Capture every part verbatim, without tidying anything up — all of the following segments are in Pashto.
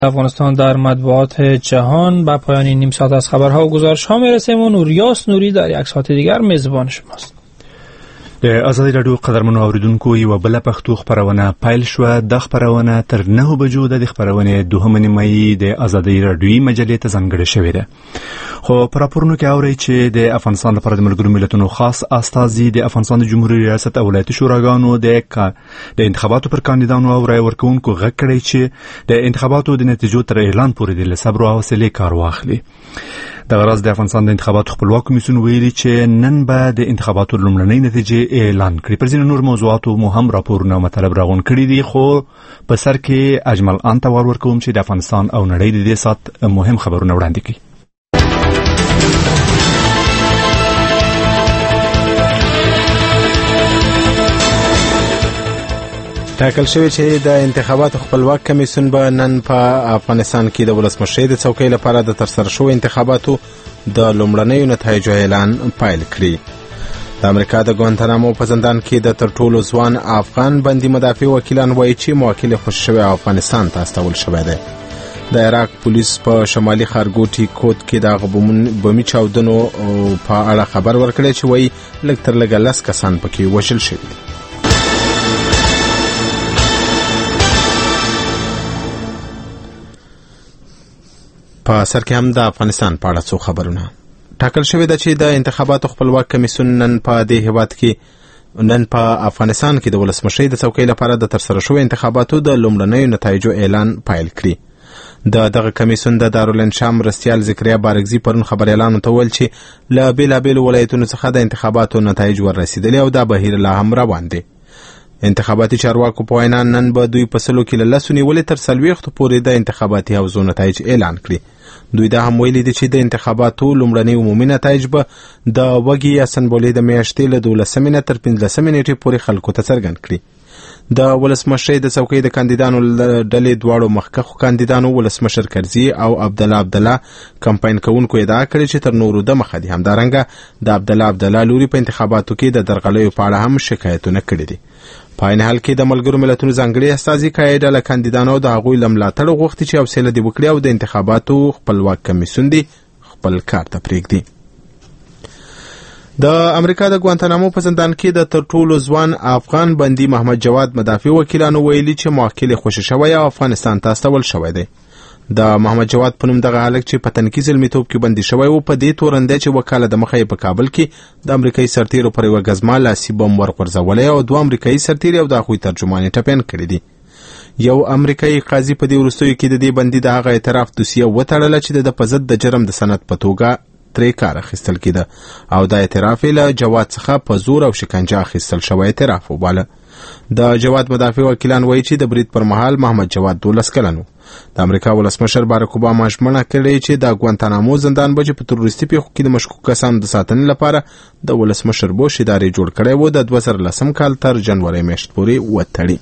افغانستان در مطبوعات جهان. به پایان نیم ساعت از خبرها و گزارش‌ها میرسیم و نوریاس نوری در یک ساعت دیگر میزبان شماست. د ازادي رادیو قدرمنو اوریدونکو یو بل پښتو خبرونه پیل شو. د خبرونه تر نه بجو د خبرونه دوهمه نیمه د ازادي رادیوي مجلې ته ځانګړې شوې ده. خو پر راپورونو کې اوري چې د افغانستان لپاره د ملګرو ملتونو خاص استازي د افغانستان د جمهوریت ریاست او ولایتي شوراګانو د د انتخاباتو پر کاندیدانو او رای ورکوونکو غږ کړی چې د انتخاباتو د نتیجو تر اعلان پورې د صبر او حوصله کار واخلي. د غرض د افغانستان د انتخاباتو خپلواک کمیسیون ویلي چې نن به د انتخاباتو لومړنۍ نتیجې اعلان کړي. پر ځینو نور موضوعاتو مو هم راپورونه مطلب راغون کړي دي، خو په سر کې اجمل انتوار ورکوم چې د افغانستان او نړۍ د دې سات مهم خبرونه وړاندې کړي. ټاکل شوی چې د انتخاباتو خپلواک کمیسیون به نن په افغانستان کې د ولسمشرۍ د څوکۍ لپاره د ترسره شوو انتخاباتو د لومړنیو نتایجو اعلان پیل کړي. د امریکا د ګوانتانامو په زندان کې د تر ټولو ځوان افغان بندي مدافع وکیلان وایي چې موکل خوشي شوی افغانستان ته استول شوی دی. د عراق پولیس په شمالي ښارګوټي کوټ کې د بمي چاودنو په اړه خبر ورکړی چې وایي لږ تر لږه لس کسان پکې وژل شوي دي. په سر کې هم د افغانستان په اړه څو خبرونه. ټاکل شوی ده چې د انتخاباتو خپلواک کمیسیون نن په دې هیواد کې نن په افغانستان کې د ولسمشرۍ د څوکۍ لپاره د ترسره شوو انتخاباتو د لومړنیو نتایجو اعلان پیل کړي. د دغه کمیسیون د دارالانشا مرستیال ذکریا بارګزي پرون خبريالانو ته ویل چې له بیلابیلو ولایتونو څخه د انتخاباتو نتایج ورسېدلي او دا بهیر لا هم روان دی. انتخاباتي چارواکو په وینا نن به دوی په سلو کې له لسو نیولې تر څلوېښتو پورې د انتخاباتي حوزو نتایج اعلان کړي. دوی دا هم ویلي دي چې د انتخاباتو لومړني عمومي نتایج به د وږي یا سنبولې د میاشتې له دولسمې نه تر پنځلسمې نیټې پورې خلکو ته څرګند کړي. د ولسمشرۍ د څوکۍ د کاندیدانو ډلې دواړو مخکښو کاندیدانو ولسمشر کرزي او عبدالله عبدالله کمپاین کوونکو ادعا کړې چې تر نورو دمخه دي. همدارنګه د عبدالله عبدالله لوري په انتخاباتو کې د درغلیو په اړه هم شکایتونه کړي دي. په عین حال کې د ملګرو ملتونو ځانګړي استازي قاعده له کاندیدانو د هغوی له ملاتړ غوښتي چې حوصله دې وکړي او د انتخاباتو خپلواک کمیسیون دې خپل کار ته پرېږدي. د امریکا د ګوانتانامو په زندان کې د تر ټولو ځوان افغان بندي محمد جواد مدافع وکیلانو ویلي چې موکل خوشي شوی او افغانستان ته استول شوی دی. د محمد جواد په نوم دغه هلک چې په تنکي زلمیتوب کې بندي شوی و په دې تورنده چې وکاله د مخه په کابل کې د امریکایي سرتیرو پر یوه ګزمه لاسي بم ورغورځولی او دوه امریکایي سرتیري او د هغوی ترجمان یې ټپیان کړي دي. یو امریکایي قاضي په دې وروستیو کې د دې بندي د هغه اعتراف دوسیه وتړله چې د په ضد د جرم د سند په توګه ترې کار اخیستل کېده او دا اعتراف یې له جواد څخه په زور او شکنجه اخیستل شوی اعتراف وباله. د جواد مدافع وکیلان وایي چې د برید پر مهال محمد جواد دولس کلن و. د امریکا ولسمشر باراک اوباما ژمنه کړې چې د ګوانتانامو زندان به په تروریستي پیښو کې د مشکوک کسانو د ساتنې لپاره د ولسمشر بوش ادارې جوړ کړی و د دوه زره لسم کال تر جنوري میاشت پورې وتړي.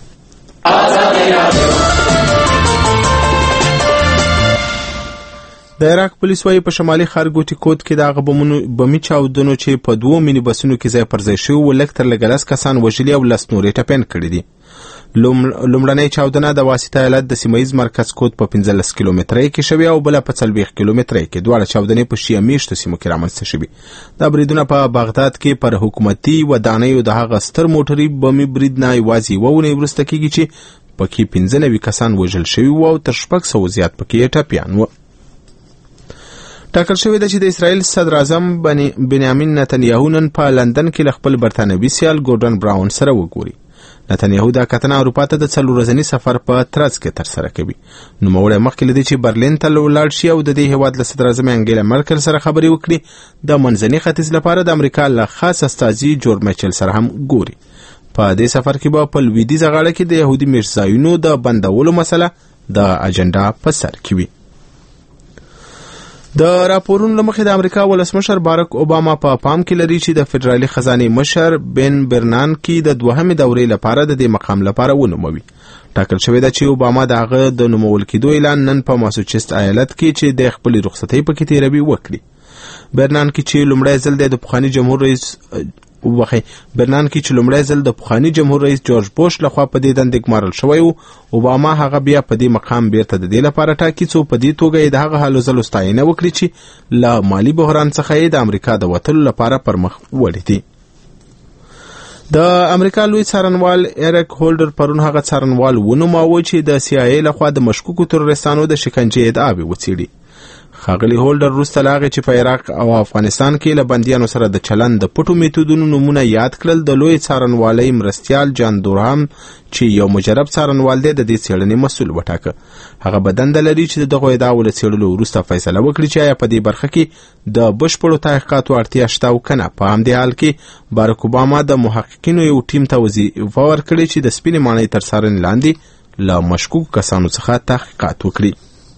د عراق پولیس وايي په شمالي ښارګوټي کوټ کې د هغه بمي چاودنو چې په دوو مینی بسونو کې ځای پر ځای شوي و لږ تر لږه لس کسان وژلي او لس نور یې ټپیان کړي دي. لومړنۍ چاودنه د واسطه ایالت د سیمهیز مرکز کوټ په پنځلس کیلومترۍ کې شوې او بله په څلوېښت کیلومترۍ کې. دواړه چاودنې په شیعه میشتو سیمو کې رامنځته شوي. دا بریدونه په بغداد کې پر حکومتي ودانیو د هغه ستر موټري بمي برید نه یوازې یوه اونۍ وروسته کېږي چې پکې پنځه نوي کسان وژل شوي وو او تر شپږ سوو زیات پکې ټپیان وو. ټاکل شوی ده چې د اسرائیل صدر اعظم بنیامین نتنیاهو نن په لندن کې له خپل برتانوي سیال ګورډن براون سره وګوري. نتنیاهو دا کتنه اروپا ته د څلور ورځني سفر په ترڅ کې ترسره کوي. نوموړی مخکې له دې چې برلین ته ولاړ شي او د دې هیواد له صدر اعظم انګیلا مرکل سره خبرې وکړي، د منځني ختیځ لپاره د امریکا له خاص استازي جورج میچل سره هم ګوري. په دې سفر کې به په لویدیځه غاړه کې د یهودي میرزایونو د بندولو مسله د اجنډا په سر کې وي. د راپورونو له مخې د امریکا ولسمشر باراک اوباما په پا پام کې لري چې د فدرالي خزانې مشر بن برنانکي د دوهمې دورې لپاره د دې مقام لپاره ونوموي. ټاکل شوی ده چې اوباما د هغه د نومول کېدو اعلان نن په ماسوچست ایالت کې چې د خپلې رخصتۍ پکې تېروي وکړي. برنانکي چې لومړی ځل د پخواني جمهور رئیس وبخي برنان کې چې لومړی ځل د پخوانی جمهور رئیس جورج بوش لخوا په دې دندې ګمارل شوی و. اوباما هغه بیا په دې مقام بیرته د دې لپاره ټاکي څو په دې توګه یې د هغه هلو ځلو ستاینه وکړي چې له مالي بحران څخه یې د امریکا د وتلو لپاره پر مخ وړي دي. د امریکا لوی څارنوال ایرک هولډر پرون هغه څارنوال ونوماوه چې د سی آی ای لخوا د مشکوکو تروریستانو د شکنجې ادعاوې وڅېړي. ښاغلي هولډر وروسته له هغې چې په عراق او افغانستان کې له بندیانو سره د چلند د پټو میتودونو نومونه یاد کړل، د لوی څارنوالۍ مرستیال جان دورهام چې یو مجرب څارنوال دی د دې څېړنې مسؤل وټاکه. هغه به دنده لري چې د دغو ادعاوو له څېړلو وروسته فیصله وکړي چې آیا په دې برخه کې د بشپړو تحقیقاتو اړتیا شته او که نه. په همدې حال کې باراک اوباما د محققینو یو ټیم ته وظیفه ورکړې چې د سپینې ماڼۍ تر څارنې لاندې له مشکوکو کسانو څخه تحقیقات وکړي.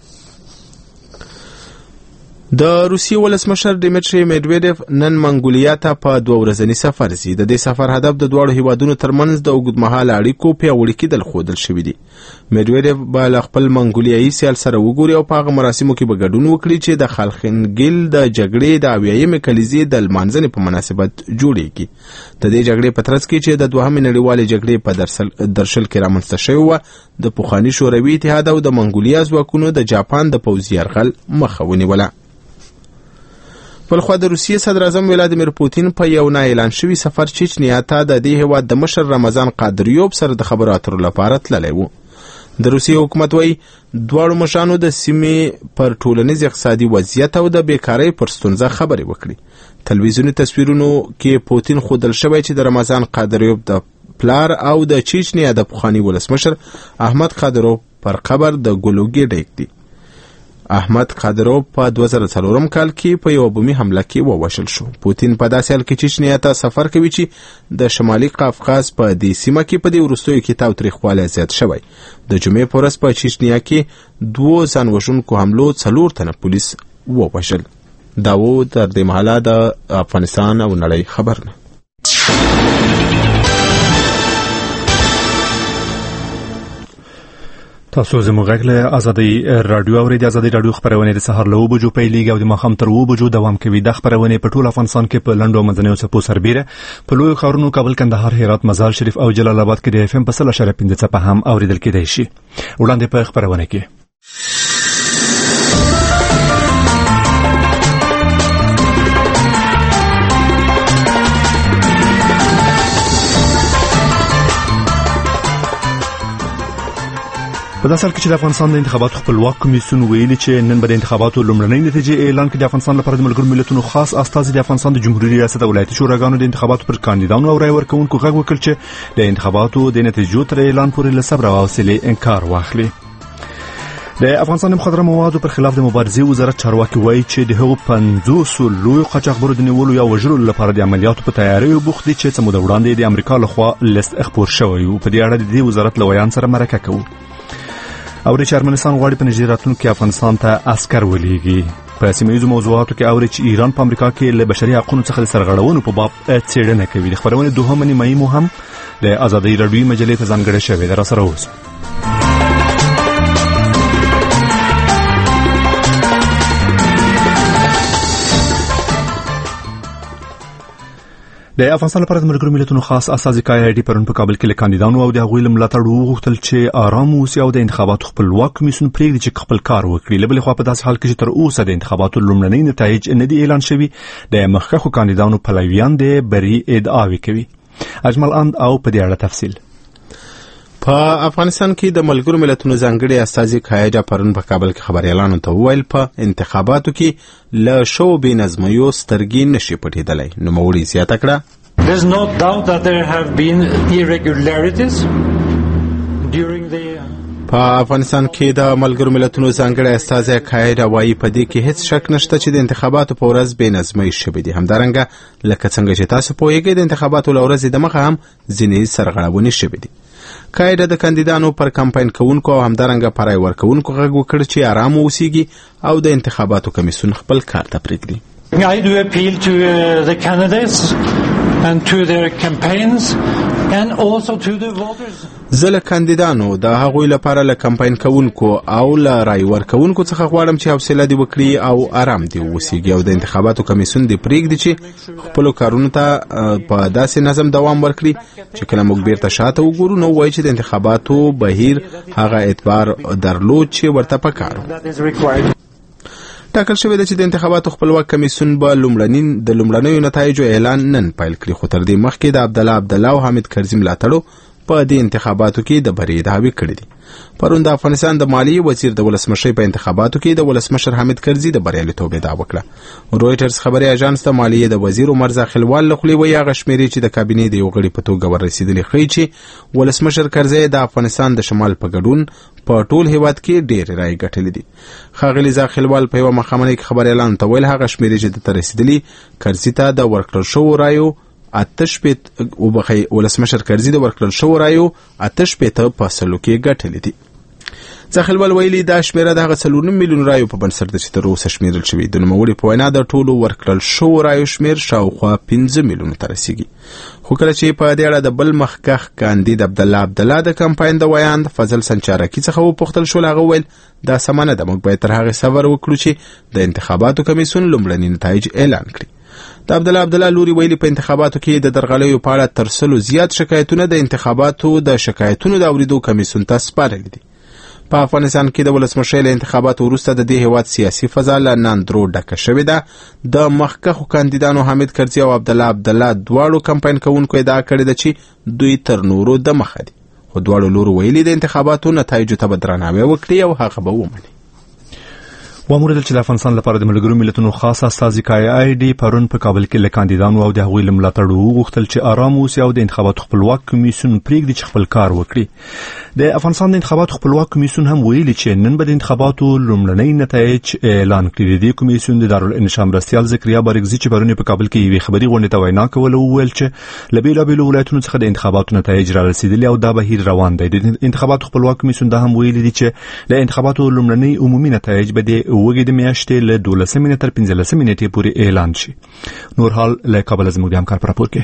د روسیې ولسمشر ډیمیټری میډویډیف نن منګولیا ته په دوه ورځني سفر ځي. د دې سفر هدف د دواړو هیوادونو ترمنځ د اوږدمهاله اړیکو پیاوړي کېدل ښودل شوي دي. میډویډیف به له خپل منګولیایي سیال سره وګوري او په هغه مراسمو کې به ګډون وکړي چې د خالخنګیل د جګړې د اویایمې کلیزې د لمانځنې په مناسبت جوړیږي. د دې جګړې په ترڅ کې چې د دوهمې نړیوالې جګړې په درشل کې رامنځته شوې وه، د پخواني شوروي اتحاد او د منګولیا ځواکونو د جاپان د پوځي یرغل مخه ونیوله. بلخوا د روسیې صدر اعظم ولادیمیر پوتین په یو نه اعلان شوي سفر چچنیا ته د دې هیواد د مشر رمضان قادریوب سره د خبرو اترو لپاره تللی و. د روسیې حکومت وایي دواړو مشرانو د سیمې پر ټولنیز اقتصادي وضعیت او د بیکارۍ پر ستونزه خبرې وکړي. تلویزیوني تصویرونو کې پوتین ښودل شوی چې د رمضان قادریوب د پلار او د چچنیا د پخواني ولسمشر احمد قادروف پر قبر د ګلوګي ډیک دی. احمد قادروف په دوه زره څلورم کال کې په یو بومي حمله کې ووژل شو. پوتین په داسې حال کې چچنیا ته سفر کوي چې د شمالي قفقاز په دې سیمه کې په دې وروستیو کې تاوتریخوالی زیات شوی. د جمعې په ورځ په چچنیا کې دوو ځان وژونکو حملو څلور تنه پولیس ووژل. دا و تر دې مهاله د افغانستان او نړۍ خبرونه. تاسو زموږ غږ له ازادي رادیو اورئ. د ازادي رادیو خبرونه د سهار له اوه بجو پیلېږي او د ماښام تر اوه بجو دوام کوي. د خبرونه په ټول افغانستان کې په لنډو منځنیو څپو سربېره په لویو ښارونو کابل، کندهار، هرات، مزار شریف او جلال آباد کې د اف ام په سل اشاریه پنځه څپه هم اوریدل کېدای شي. وړاندې په خبرونه کې په داسې حال کې چې د افغانستان د انتخاباتو خپلواک کمیسیون ویلي چې نن به د انتخاباتو لومړنۍ نتیجې اعلان کړي. د افغانستان لپاره د ملګرو ملتونو خاص استازي د افغانستان د جمهوریت ریاست او ولایتي شوراګانو د انتخاباتو پر کاندیدانو او رای ورکوونکو غږ وکړ چې د انتخاباتو د نتیجو تر اعلان پورې له صبر او حوصلې انکار واخلي. د افغانستان د مخدره موادو پر خلاف د مبارزې وزارت چارواکي وایي چې د هغو پنځوس لویو قاچاقبرو د نیولو یا وژلو لپاره د عملیاتو په تیاریو بوخت دي چې څه موده وړاندې د امریکا لخوا لیست خپور شوی و. په دې اړه د دې وزارت له ویان سره مرکه کوو. اوري چې ارمنستان غواړي په نږدې راتلونکي کې افغانستان ته عسکر ولېږي. په سیمه ییزو موضوعاتو کې اوري چې ایران په امریکا کې له بشري حقوقو څخه د سرغړونو په باب څېړنه کوي. د خبرونه دوهمه نیمایي مو هم د ازادي رادیو مجلې ته ځانګړې شوې ده. راسره اوس د افغانستان لپاره د ملګرو ملتونو خاص استازي کای ډي پرون په کابل کې له کاندیدانو او د هغوی له ملاتړ وغوښتل چې آرام اوسي او د انتخاباتو خپلواک کمیسیون پرېږدي چې خپل کار وکړي. له بلې خوا په داسې حال کې چې تر اوسه د انتخاباتو لومړنۍ نتایج نه دي اعلان شوي، د مخکښو کاندیدانو پلویان د بري ادعاوې کوي. اجمل اند او په دې اړه تفصیل. په افغانستان کې د ملګرو ملتونو ځانګړي استازي کایجا پرون په کابل کې خبريالانو ته وویل په انتخاباتو کې له شو بې نظمیو سترګې نشي پټېدلی. نوموړي زیاته کړه There's no doubt that there have been irregularities during the په افغانستان کې د ملګرو ملتونو ځانګړي استازي کایجا وایي په دې کې هیڅ شک نشته چې د انتخاباتو په ورځ بې نظمۍ شوې دي. همدارنګه لکه څنګه چې تاسو پوهیږئ د انتخاباتو له ورځې دمخه هم ځینې سرغړونې شوې دي. کایډه د کاندیدانو پر کمپاین کوونکو او همدارنګه پر رای ورکوونکو غږ وکړ چې آرام اوسېږي او د انتخاباتو کمیسیون خپل کار ته پرېږدي. I do appeal to uh, the candidates and to their campaigns and also to the voters. زله کاندیدانو د هغوی لپاره له کمپاین کوونکو او له رای ورکوونکو څخه غواړم چې حوصله دې وکړي او آرام دې ووسیږي او د انتخاباتو کمیسیون دې پرېږدي چې خپلو کارونو ته په داسې نظم دوام ورکړي چې کله موږ بیرته شاته وګورو نو وایي چې د انتخاباتو بهیر هغه اعتبار درلود چې ورته پکار و. ټاکل شوی دی چې د انتخاباتو خپلواک کمیسیون به لومړني د لومړنیو نتایجو اعلان نن پیل کړي، خو تر دې مخکې د عبدالله عبدالله او حامد کرزي ملاتړو په دې انتخاباتو کې د بری دعوی کړې دي. پرون د افغانستان د مالیې وزیر د ولسمشۍ په انتخاباتو کې د ولسمشر حامد کرزي د بریالیتوب ادعا وکړه. رویټرز خبري اژانس د مالیې د وزیر عمر زاخیلوال له خولې وایي هغه شمیرې چې د کابینې د یو غړي په توګه ورسېدلې ښیي چې ولسمشر کرزي د افغانستان د شمال په ګډون په ټول هیواد کې ډېر رای ګټلې دي. ښاغلي زاخیلوال په یوه مخامنۍ کې خبري اعلان ته ویل هغه شمیرې چې د رسېدلې کرزي ته د ورکړل شوو رایو اتش پیت وبخي ولسمشر کرزي د ورکړل شو رایو اتش پیت په سلو کې ګټلې دي. ځخلول ویلي دا شمیره د هغه څلور میلیون رایو په بنسټ د چې تر اوسه شمیرل شوی د نوموړي په وینا د ټولو ورکړل شو رایو شمیر شاوخوا پنځه میلیون ته رسیږي. خو کله چې په دې اړه د بل مخکخ کاندید عبدالله عبدالله د کمپاین د ویاند فضل سنچارکی څخه وپوښتل شو، هغه ویل دا سمانه ده، موږ باید تر هغه صبر وکړو چې د انتخاباتو کمیسیون لومړني نتایج اعلان کړي. د عبدالله عبدالله لوري ویلي په انتخاباتو کې د درغلیو په اړه تر سلو زیات شکایتونه د انتخاباتو د شکایتونو د اوریدو کمیسیون ته سپارلي دي. په افغانستان کې د ولسمشۍ له انتخاباتو وروسته د دې هیواد سیاسي فضا له ناندرو ډکه شوې ده. د مخکښو کاندیدانو حامد کرزي او عبدالله عبدالله دواړو کمپاین کوونکو ادعا کړې ده چې دوی تر نورو د مخه دي، خو دواړو لورو ویلي د انتخاباتو نتایجو ته به درناوی وکړي او هغه به ومني. واموردل چې د افغانستان لپاره د ملګرو ملتونو خاص استازي کای آی ډي پرون په کابل کې له کاندیدانو او د هغوی له ملاتړو وغوښتل چې آرام اوسي او د انتخاباتو خپلواک کمیسیون پرېږدي چې خپل کار وکړي. د افغانستان د انتخاباتو خپلواک کمیسیون هم ویلي چې نن به د انتخاباتو لومړنۍ نتایج اعلان کړي. د کمیسیون د دارالانشا مرستیال ذکریا بارګزي چې پرون په کابل کې یوې خبري غونډې ته وینا کوله وویل چې له بېلابېلو ولایتونو څخه د انتخاباتو نتایج را رسېدلي او دا بهیر روان دی. د انتخاباتو خپلواک کمیسیون دا هم ویلي دي چې د انتخاباتو لومړنۍ عمومي نتایج به د وګړي د میاشتې له دولسمې تر پنځلسمې نیټې پورې اعلان شي. نور حال له کابل زموږ د همکار پر راپور کې.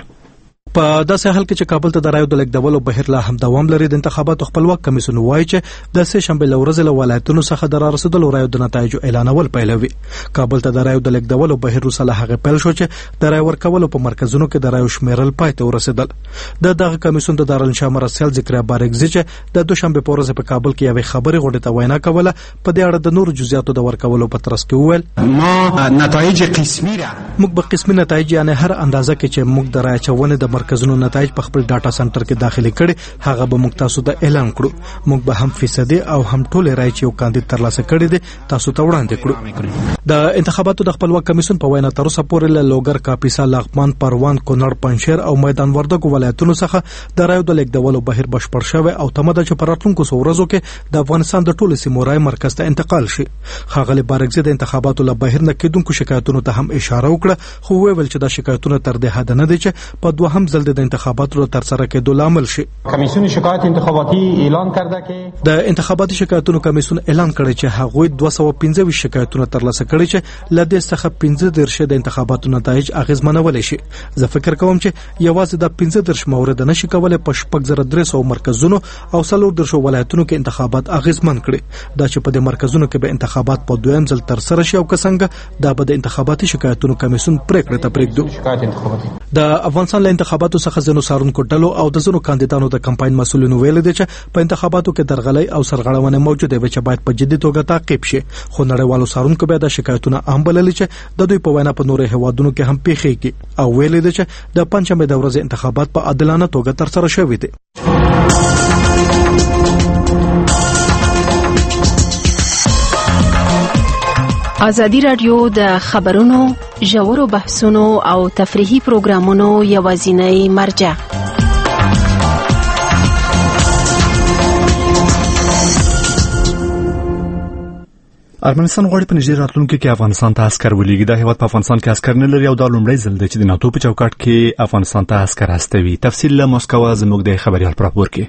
په داسې حال کې چې کابل ته د رایو د لیږدولو بهیر لا هم دوام لري، د انتخاباتو خپلواک کمیسیون وایي چې د سه شنبې له ورځې له ولایتونو څخه د رارسېدلو رایو د نتایجو اعلانول پیلوي. کابل ته د رایو د لیږدولو بهیر وروسته له هغې پیل شو چې د رای ورکولو په مرکزونو کې د رایو شمیرل پای ته ورسېدل. د دغه کمیسیون د دارالانشا مرستیال ذکریا بارګزي چې د دوشنبې په ورځ په کابل کې یوې خبري غونډې ته وینا کوله، په دې اړه د نورو جزئیاتو د ورکولو په ترڅ کې وویل ما نتایج قسمي را موږ به قسمي نتایج یعنی هر اندازه کې چې موږ د رای چونې د مرکزونو نتایج په خپل ډاټا سنټر کې داخلي کړي هغه به موږ تاسو ته اعلان کړو. موږ به هم فیصدي او هم ټول رای چې یو کاندید ترلاسه کړي دي تاسو ته وړاندې کړو. د انتخاباتو د خپلواک کمیسیون په وینا تر اوسه پورې له لوګر، کاپیسا، لغمان، پروان، کونړ، پنجشیر او میدان وردګو ولایتونو څخه د رایو د لیږدولو بهیر بشپړ شوی او تمه ده چې په راتلونکو څو ورځو کې د افغانستان د ټولو سیمو رای مرکز ته انتقال شي. ښاغلي بارګزي د انتخاباتو له بهیر نه کېدونکو شکایتونو ته هم اشاره وکړه، خو ویل چې دا شکایتونه تر دې حد نه دي چې په دوهم ځل د انتخاباتو تر سره کېدو لامل شي. کمیسیون شکایت انتخاباتی اعلان کرده که د انتخاباتي شکایتونو کمیسیون اعلان کړی چې هغوی دوه سوه پنځه ویشت شکایتونه ترلاسه کړي چې له دې څخه پنځه دېرش د انتخاباتو نتایج اغېزمنولی شي. زه فکر کوم چې یوازې د پنځه دېرش مورد نشي کولی په شپږ زره درې سوه مرکزونو او څلور دېرشو ولایتونو کې انتخابات اغېزمن کړي. دا چې په دې مرکزونو کې به انتخابات په دویم ځل ترسره شي او که څنګه دا به د انتخاباتي شکایتونو کمیسیون پرېکړې ته پرېږدو. د افغانستان له انتخاباتو څخه ځینو څارونکو ډلو او د ځینو کاندیدانو د کمپاین مسؤلینو ویلي دي چې په انتخاباتو کې درغلۍ او سرغړونې موجودې وي چې باید په جدي توګه تعقیب شي. خو نړیوالو څارونکو بیا د شکایتونه عام بللي چې د دوی په وینا په نورو هیوادونو کې هم پیښیږي او ویلي دي چې د پنځمې د ورځې انتخابات په عادلانه توګه ترسره شوي دي. ازادي راډیو د خبرونو، ژورو بحثونو او تفریحي پروګرامونو یوازینۍ مرجع. ارمنستان غواړي په نږدې راتلونکي کې افغانستان ته عسکر ولېږي. دا هیواد په افغانستان کې عسکر نه لري او دا لومړی ځل دی چې د ناتو په چوکاټ کې افغانستان ته عسکر استوي. تفصیل له مسکو زموږ د خبريال پر راپور کې.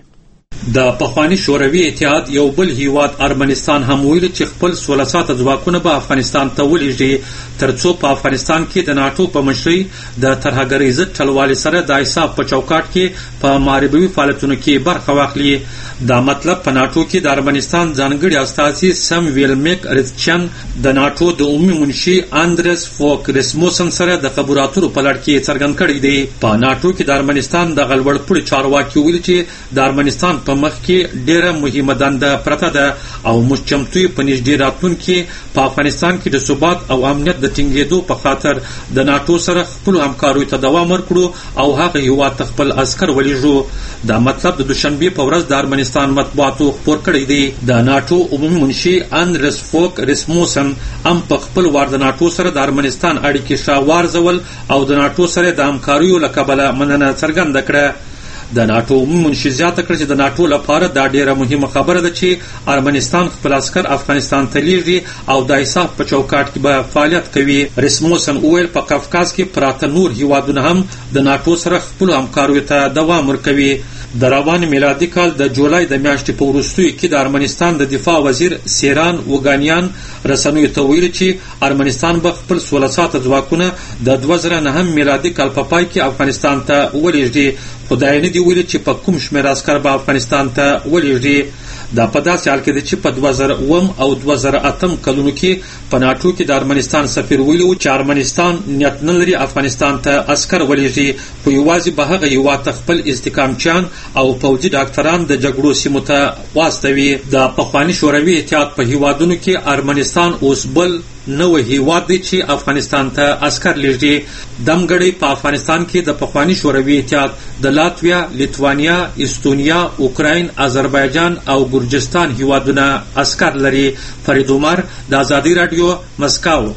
د پخوانی شوروي اتحاد یو بل هیواد ارمنستان هم ویل چې خپل سوله ساته ځواکونه به افغانستان ته ولېږي ترڅو په افغانستان کې د ناتو په مشرۍ د ترهګرۍ ضد ټلوالې سره د ایساف په چوکاټ کې په محاربوي فعالیتونو کې برخه واخلي. دا مطلب په ناتو کې د ارمنستان ځانګړي استازي سم ویلمیک ریچن د ناتو د عمومي منشي اندرس فوک رسموسن سره د خبرو اترو په لړ کې څرګند کړی دی. په ناتو کې د ارمنستان د غلوړپوړي چارواکي ویلي چې د ارمنستان په مخ کې ډېره مهمه دنده پرته ده او موږ چمتو یو په نږدې راتلونکي په افغانستان کې د ثبات او امنیت د ټینګېدو په خاطر د ناتو سره خپل همکاریو ته دوام ورکړو او هغه هیواد ته خپل عسکر ولېږو. دا مطلب د دوشنبه په ورځ د ارمنستان مطبوعاتو خپور کړی دی. د ناتو عمومي منشي اندرس فوک رسموسن هم په خپل وار د ناتو سره د ارمنستان اړیکې شاوارزول او د ناتو سره د همکاریو له کبله مننه څرګنده کړه. د ناتو عمومي منشي زیاته کړه چې د ناتو لپاره دا ډیره مهمه خبره ده چې ارمنستان خپل عسکر افغانستان ته لیږي او د ایساف په چوکاټ کې به فعالیت کوي. رسموسن وویل په قفقاز کې پراته نور هیوادونه هم د ناتو سره خپل همکاریو ته دوام ورکوي. د روان میلادي کال د جولای د میاشتې په وروستیو کې د ارمنستان د دفاع وزیر سیران وګانیان رسنیو ته ویلي چې ارمنستان به خپل سوله ساته ځواکونه د دوه زره نهم میلادي کال په پای کې افغانستان ته ولېږدي. خدای نه دی ویلي چې په کوم شمېر عسکر به افغانستان ته ولېږدي. دا په داسې حال کې ده چې په دوه زره اووم او دوه زره اتم کلونو کې په ناټو کې د ارمنستان سفیر ویلي و چې ارمنستان نیت نه لري افغانستان ته عسکر ولېږي خو یوازې به هغه هیواد ته خپل استحکامچیان او پوځي ډاکټران د جګړو سیمو ته واستوي. د پخواني شوروي اتحاد په هیوادونو کې ارمنستان اوس بل نوې هیواد دی چې افغانستان ته عسکر لیږدي. دمګړی په افغانستان کې د پخواني شوروي اتحاد د لاتویا، لیتوانیا، استونیا، اوکراین، آذربایجان او ګرجستان هیوادونه عسکر لري. فرید عمر د آزادی رادیو مسکو.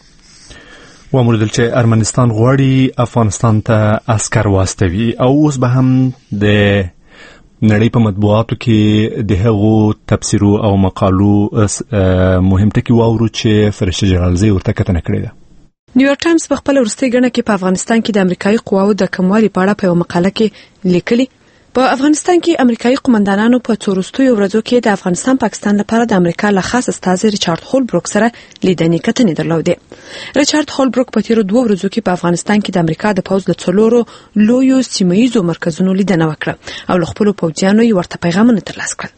وموردل چې ارمنستان غواړي افغانستان ته عسکر واستوي او اوس به هم د نړۍ په مطبوعاتو کې د هغو تفسیرو او مقالو مهم ټکي واورو چې فرشته جلالزی ورته کتنه کړې ده. نیویارک ټایمز په خپل وروستۍ غڼه کې په افغانستان کې د امریکایي قواو د کموالي په اړه په یو مقاله کې لیکلي په افغانستان کې امریکایي قومندانانو په څو وروستیو ورځو کې د افغانستان پاکستان لپاره د امریکا له خاص استازي ریچارډ هولبروک سره لیدنې کتنې درلودې. ریچارډ هولبروک په تیرو دوه ورځو کې په افغانستان کې د امریکا د پوځ له څلورو لویو سیمه‌ییزو مرکزونو لیدنه وکړه او له خپلو پوځیانو یې ورته پیغامونه ترلاسه کړل.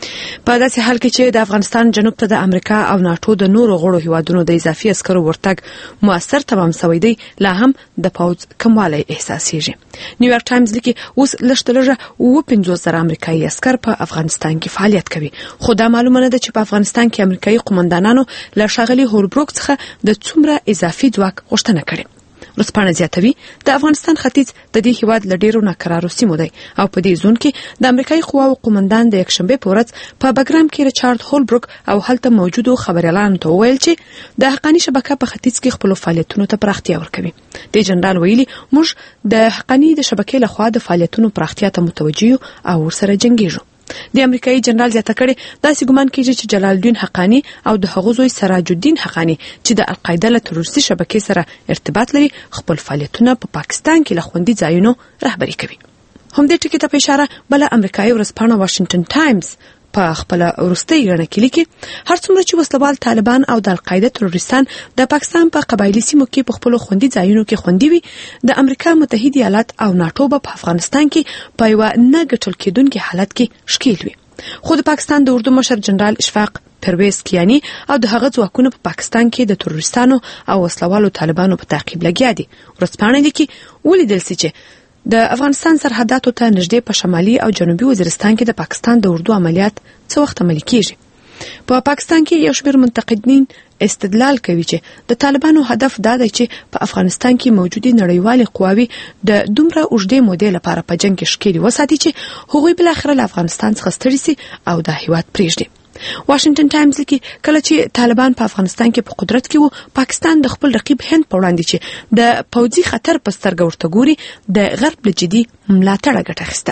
په داسې حال کې چې د افغانستان جنوب ته د امریکا او ناتو د نورو غړو هیوادونو د اضافي عسکرو ورتګ موثر تمام شوی دی لا هم د پوځ کموالی احساسېږي. نیویارک ټایمز لیکي اوس لږترلږه اووه پنځوس زره امریکایي عسکر په افغانستان کې فعالیت کوي خو دا معلومه نه ده چې په افغانستان کې امریکایي قومندانانو له ښاغلي هولبروک څخه د څومره اضافي ځواک غوښتنه کړې. ورځپاڼه زیاتوي د افغانستان ختیځ د دې هیواد له ډیرو ناکرارو سیمو دی او په دې زون کې د امریکایي قواو قومندان د یکشنبه په ورځ په بګرام کې ریچارډ هولبروک او هلته موجودو خبريالانو ته وویل چې د حقانی شبکه په ختیځ کې خپل فعالیتونو ته پراختیا ورکوي. د جنرال ویلي موږ د حقانی د شبکې له خوا د فعالیتونو پراختیا ته متوجه یو او ورسره جنګیږو. د امریکایي جنرال زیاته کړي داسې ګمان کیږي چې جلال الدین حقانی او د هغه زوی سراج الدین حقانی چې د القاعده له تروریستي شبکې سره ارتباط لري خپل فعالیتونه په پا پاکستان کې له خوندي ځایونو رهبري کوي. هم دې ټکي ته په اشاره بل امریکایي ورځپاڼه واشنگټن ټایمز په خپل وروستۍ غڼه کې لیکي هر څومره چې وسلوال طالبان او د القاعده تروریستان د پاکستان په قبایلی سیمو کې په خپل خوندي ځایونو کې خوندي وي د امریکا متحده ایالات او ناتو په افغانستان کې په یو نه ګټل کېدونکي حالت کې شکیل وي. خو د پاکستان د اردو مشر جنرال اشفاق پرویز کیانی او د هغه ځواکونو په پاکستان کې د تروریستانو او وسلوالو طالبانو په تعقیب لګیا دي. ورځپاڼه لیکي ولیدل سي چې د افغانستان سرحداتو ته نږدې په شمالي او جنوبي وزیرستان کې د پاکستان د اردو عملیات څو وخت عملي کیږي. په پاکستان کې یو شمېر منتقدین استدلال کوي چې د طالبانو هدف دا دی چې په افغانستان کې موجودي نړیوالې قواوي د دومره اوږدې مودې لپاره په جنګ کې ښکېلې وساتي چې هغوی بل اخر له افغانستان څخه ستړي سي او د هیواد پرېږدي. واشنگټن ټایمز لیکي کله چې طالبان په افغانستان کې په قدرت کې وو پاکستان د خپل رقیب هند په وړاندې چې د پوځي خطر په سترګه ورته ګوري د غرب له جدي ملاتړه ګټه اخیسته.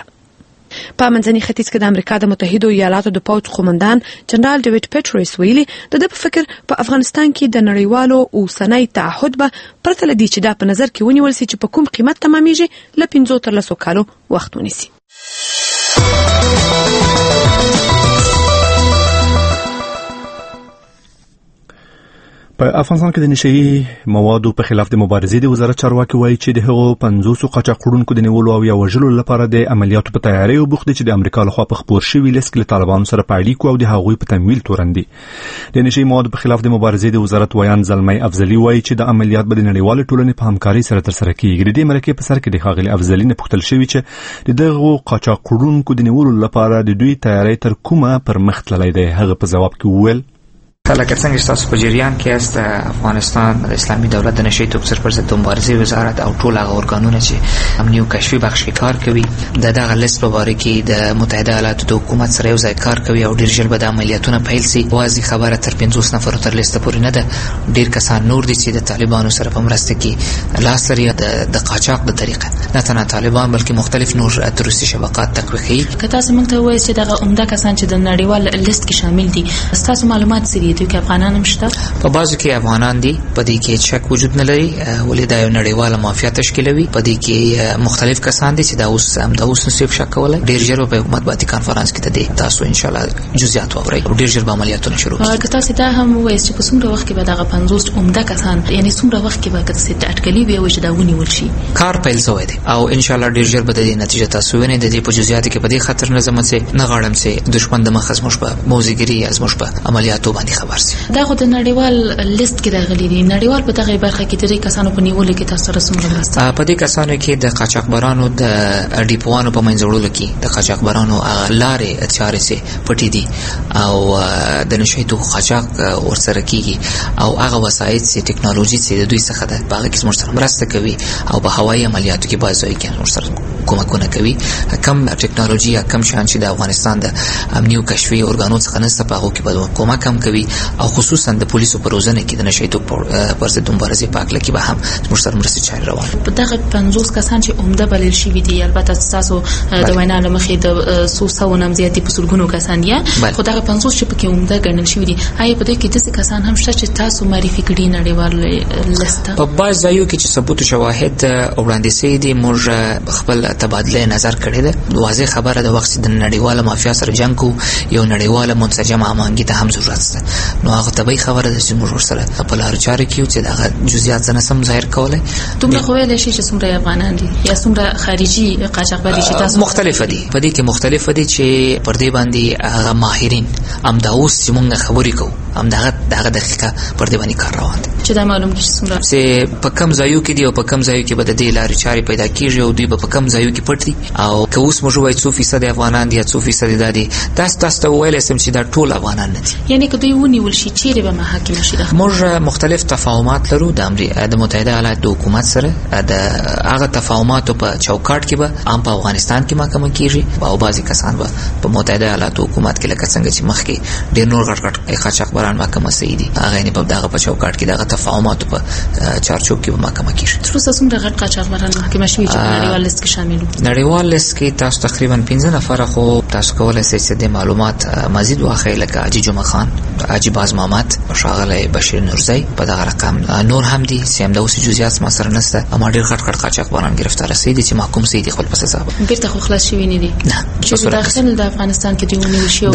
په منځني ختیځ کې د امریکا د متحده ایالاتو د پوځ قومندان جنرال ډیوډ پیټریس ویلي د د په فکر په افغانستان کې د نړیوالو اوسنۍ تعهد به پرته لدی چې دا په نظر کې ونیول شي چې په کوم قیمت تمامېږي ل پنځه تر لسو کالو وخت ونیسي. په افغانستان کې د نشئی موادو په خلاف د مبارزې د وزارت چارواکي وایي چې د هغو پنځوس قاچاقړونکو د نیولو او یا وژلو لپاره د عملیاتو په تیاری او بوخت چې د امریکا لخوا په خپور شوی لیست کې طالبانو سره په اړیکو او د هغوی په تمویل تورندي. د نشئی موادو په خلاف د مبارزې د وزارت ویان زلمی افضلی وایي چې د عملیات به د نړیوال ټولنې په همکاري سره تر سره کیږي. د مرکې په سر کې د ښاغلي افضلی نه پوښتل شوی چې د دغو قاچاقړونکو د نیولو لپاره د دوی تیاری تر کومه پر مخ تللی دی. هغه په ځواب کې وویل لکه څنګه چې تاسو په جریان کې است افغانستان د اسلامي دولت د نشئی توسعه پر ضد مبارزې وزارت او ټول هغه ارګانونه چې امنیت او کشفي بخش کې کار کوي د دغه لیست په اړه کې د متحده ایالاتو د حکومت سره یو ځای کار کوي او ډیر ژر به د عملیاتونو پیل شي. واځي خبره تر پنځوس نفر تر لیست پورې نه ده. ډیر کسان نور دي چې د طالبانو سره په مرسته کې لاس لري د قاچاق د طریقه نه تنها طالبان بلکې مختلف نور تروریستي شبکات تقویه کوي. که تاسو موږ ته وایي چې دغه عمده کسان چې د نړیوال لیست کې شامل دي تاسو معلومات سری دوی کې افغانان هم شته؟ په بازو کې افغانان دي، په دې کې شک وجود نه لري ولې دا یو نړیواله مافیا تشکیلوي. په دې کې مختلف کسان دي چې دا اوس هم دا اوس نسوي شک کولای. ډیر ژر په حکومت باندې کانفرنس کې ته تاسو ان شاء الله جزئیات واورئ. ډیر ژر به عملیاتونه شروع شي. که تاسو دا هم وایي چې په څومره وخت کې به دغه پنځوس عمده کسان یعنی څومره وخت کې به کسې اټکلي وي چې دا ونیول شي؟ کار پیل شوی دی او ان شاء الله ډیر ژر به د دې نتیجه تاسو وینئ. د دې په جزئیات کې په دې خاطر نه زموږ څخه نه غواړم چې دشمن د مخ ازموش په موزګری ازموش په عملیاتو باندې خبر شي. دا خو د نړیوال لیست کې راغلي دي. نړیوال په دغه برخه کې د کسانو په نیولو کې تاسو سره څومره مرسته؟ په دې کسانو کې د قاچاقبرانو د ډیپوانو په منځوړلو کې د قاچاقبرانو لارې چارې سي پټې دي او د نشئی تو قاچاق ورسره کیږي او هغه وسایل سي ټکنالوژي سي د دوی څخه ده باغ کې مرسته مرسته کوي او په هوایي عملیاتو کې بازوي کې مرسته کومکونه کوي. کم ټکنالوژي یا کم شان چې د افغانستان د امنیت او کشفي ارګانو څخه نسته په هغه کې به کومک هم کوي او خصوصا د پولیسو په روزنه کې د نشئی تو پر ضد مبارزې پاکله کې به هم مرسته مرسته چارې روان. په دغه پنځوس کسان چې عمده بلل شوي دي البته تاسو د وینا لمخې د سوسو نام زیاتې په سلګونو کسان یا خو دغه پنځوس چې پکې عمده ګڼل شوي دي آیا په دې کې د کسان هم شته چې تاسو معرفي کړي نړیوال لیست؟ په بعض ځایو کې چې ثبوت شواهد وړاندې شوي دي موږ خپل تبادله نظر کړی ده. واضح خبره د وخت د نړیواله مافیا سره جنگ کو یو نړیواله منسجمه امانګي ته هم ضرورت ده. نو هغه طبي خبره ده چې موږ سره په لار چارې کې چې دغه جزئیات نه سم ظاهر کولای. دومره خو ویل شي چې څومره افغانان دي یا څومره خارجي قاچاقبر دي چې تاسو مختلف دي. په دې کې مختلف دي چې پر دې باندې هغه ماهرین ام دا اوس چې موږ خبرې کوو ام دغه دغه دقیقه پر دې باندې کار روان دي چې دا معلوم کړي څومره چې په کم ځایو کې دي او په کم ځایو کې به د دې لارې چارې پیدا کیږي او دوی په کم ځایو کې پټ دي او که اوس موږ وایو څو فیصد افغانان دي یا څو فیصد دي تاسو تاسو ویل سم چې دا ټول افغانان نه دي. یعنی که دوی ونیول شي چیرې به محاکم شي؟ موږ مختلف تفاهمات لرو د امریکا د متحده ایالاتو حکومت سره. د هغه تفاهماتو په چوکاټ کې به هم په افغانستان کې محاکمه کیږي او بعضی کسان به په متحده ایالاتو حکومت کې لکه څنګه چې مخکې ډېر نور غټ غټ قاچاقبران محاکمه شوي دي هغه نه په دغه په چوکاټ کې دغه تفاهماتو په چارچوب کې به محاکمه کیږي. تر اوسه څومره غټ قاچاقبران محاکمه شوي چې نړیوال لیست کې شامل دي؟ نړیوال لیست کې تاسو تقریبا پنځه نفر خو تاسو کولای شئ چې د معلومات مزید واخلئ لکه حاجی جمعه خان، حاجی باز محمد، شاغله بشیر نورزی په دغه رقم نور هم دي چې هم د اوس جزئیات ما سره نشته اما ډېر غټ غټ قاچاقبران گرفتار شوي دي چې محکوم شوي دي خپل په سزا باندې. بیرته خو خلاص شوي نه دي؟ نه. چې داخل د افغانستان کې دی ونیول شي او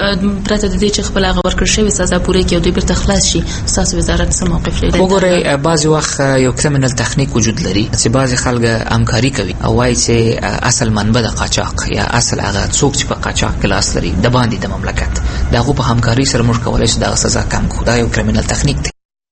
پرته د دې چې خپل هغه ورکړ شوی سزا پوره کړي او دوی بیرته خلاص شي تاسو وزارت څه موقف لري؟ وګورئ بعضی وخت یو کریمینل تخنیک وجود لري چې بعضی خلک همکاري کوي او وایي چې اصل منبع د قاچاق یا اصل هغه څوک چې په قاچاق کې لاس لري د باندې د مملکت دغه په همکاري سره موږ کولای شو دا سزا کم کړو. دا یو کریمینل تخنیک دی.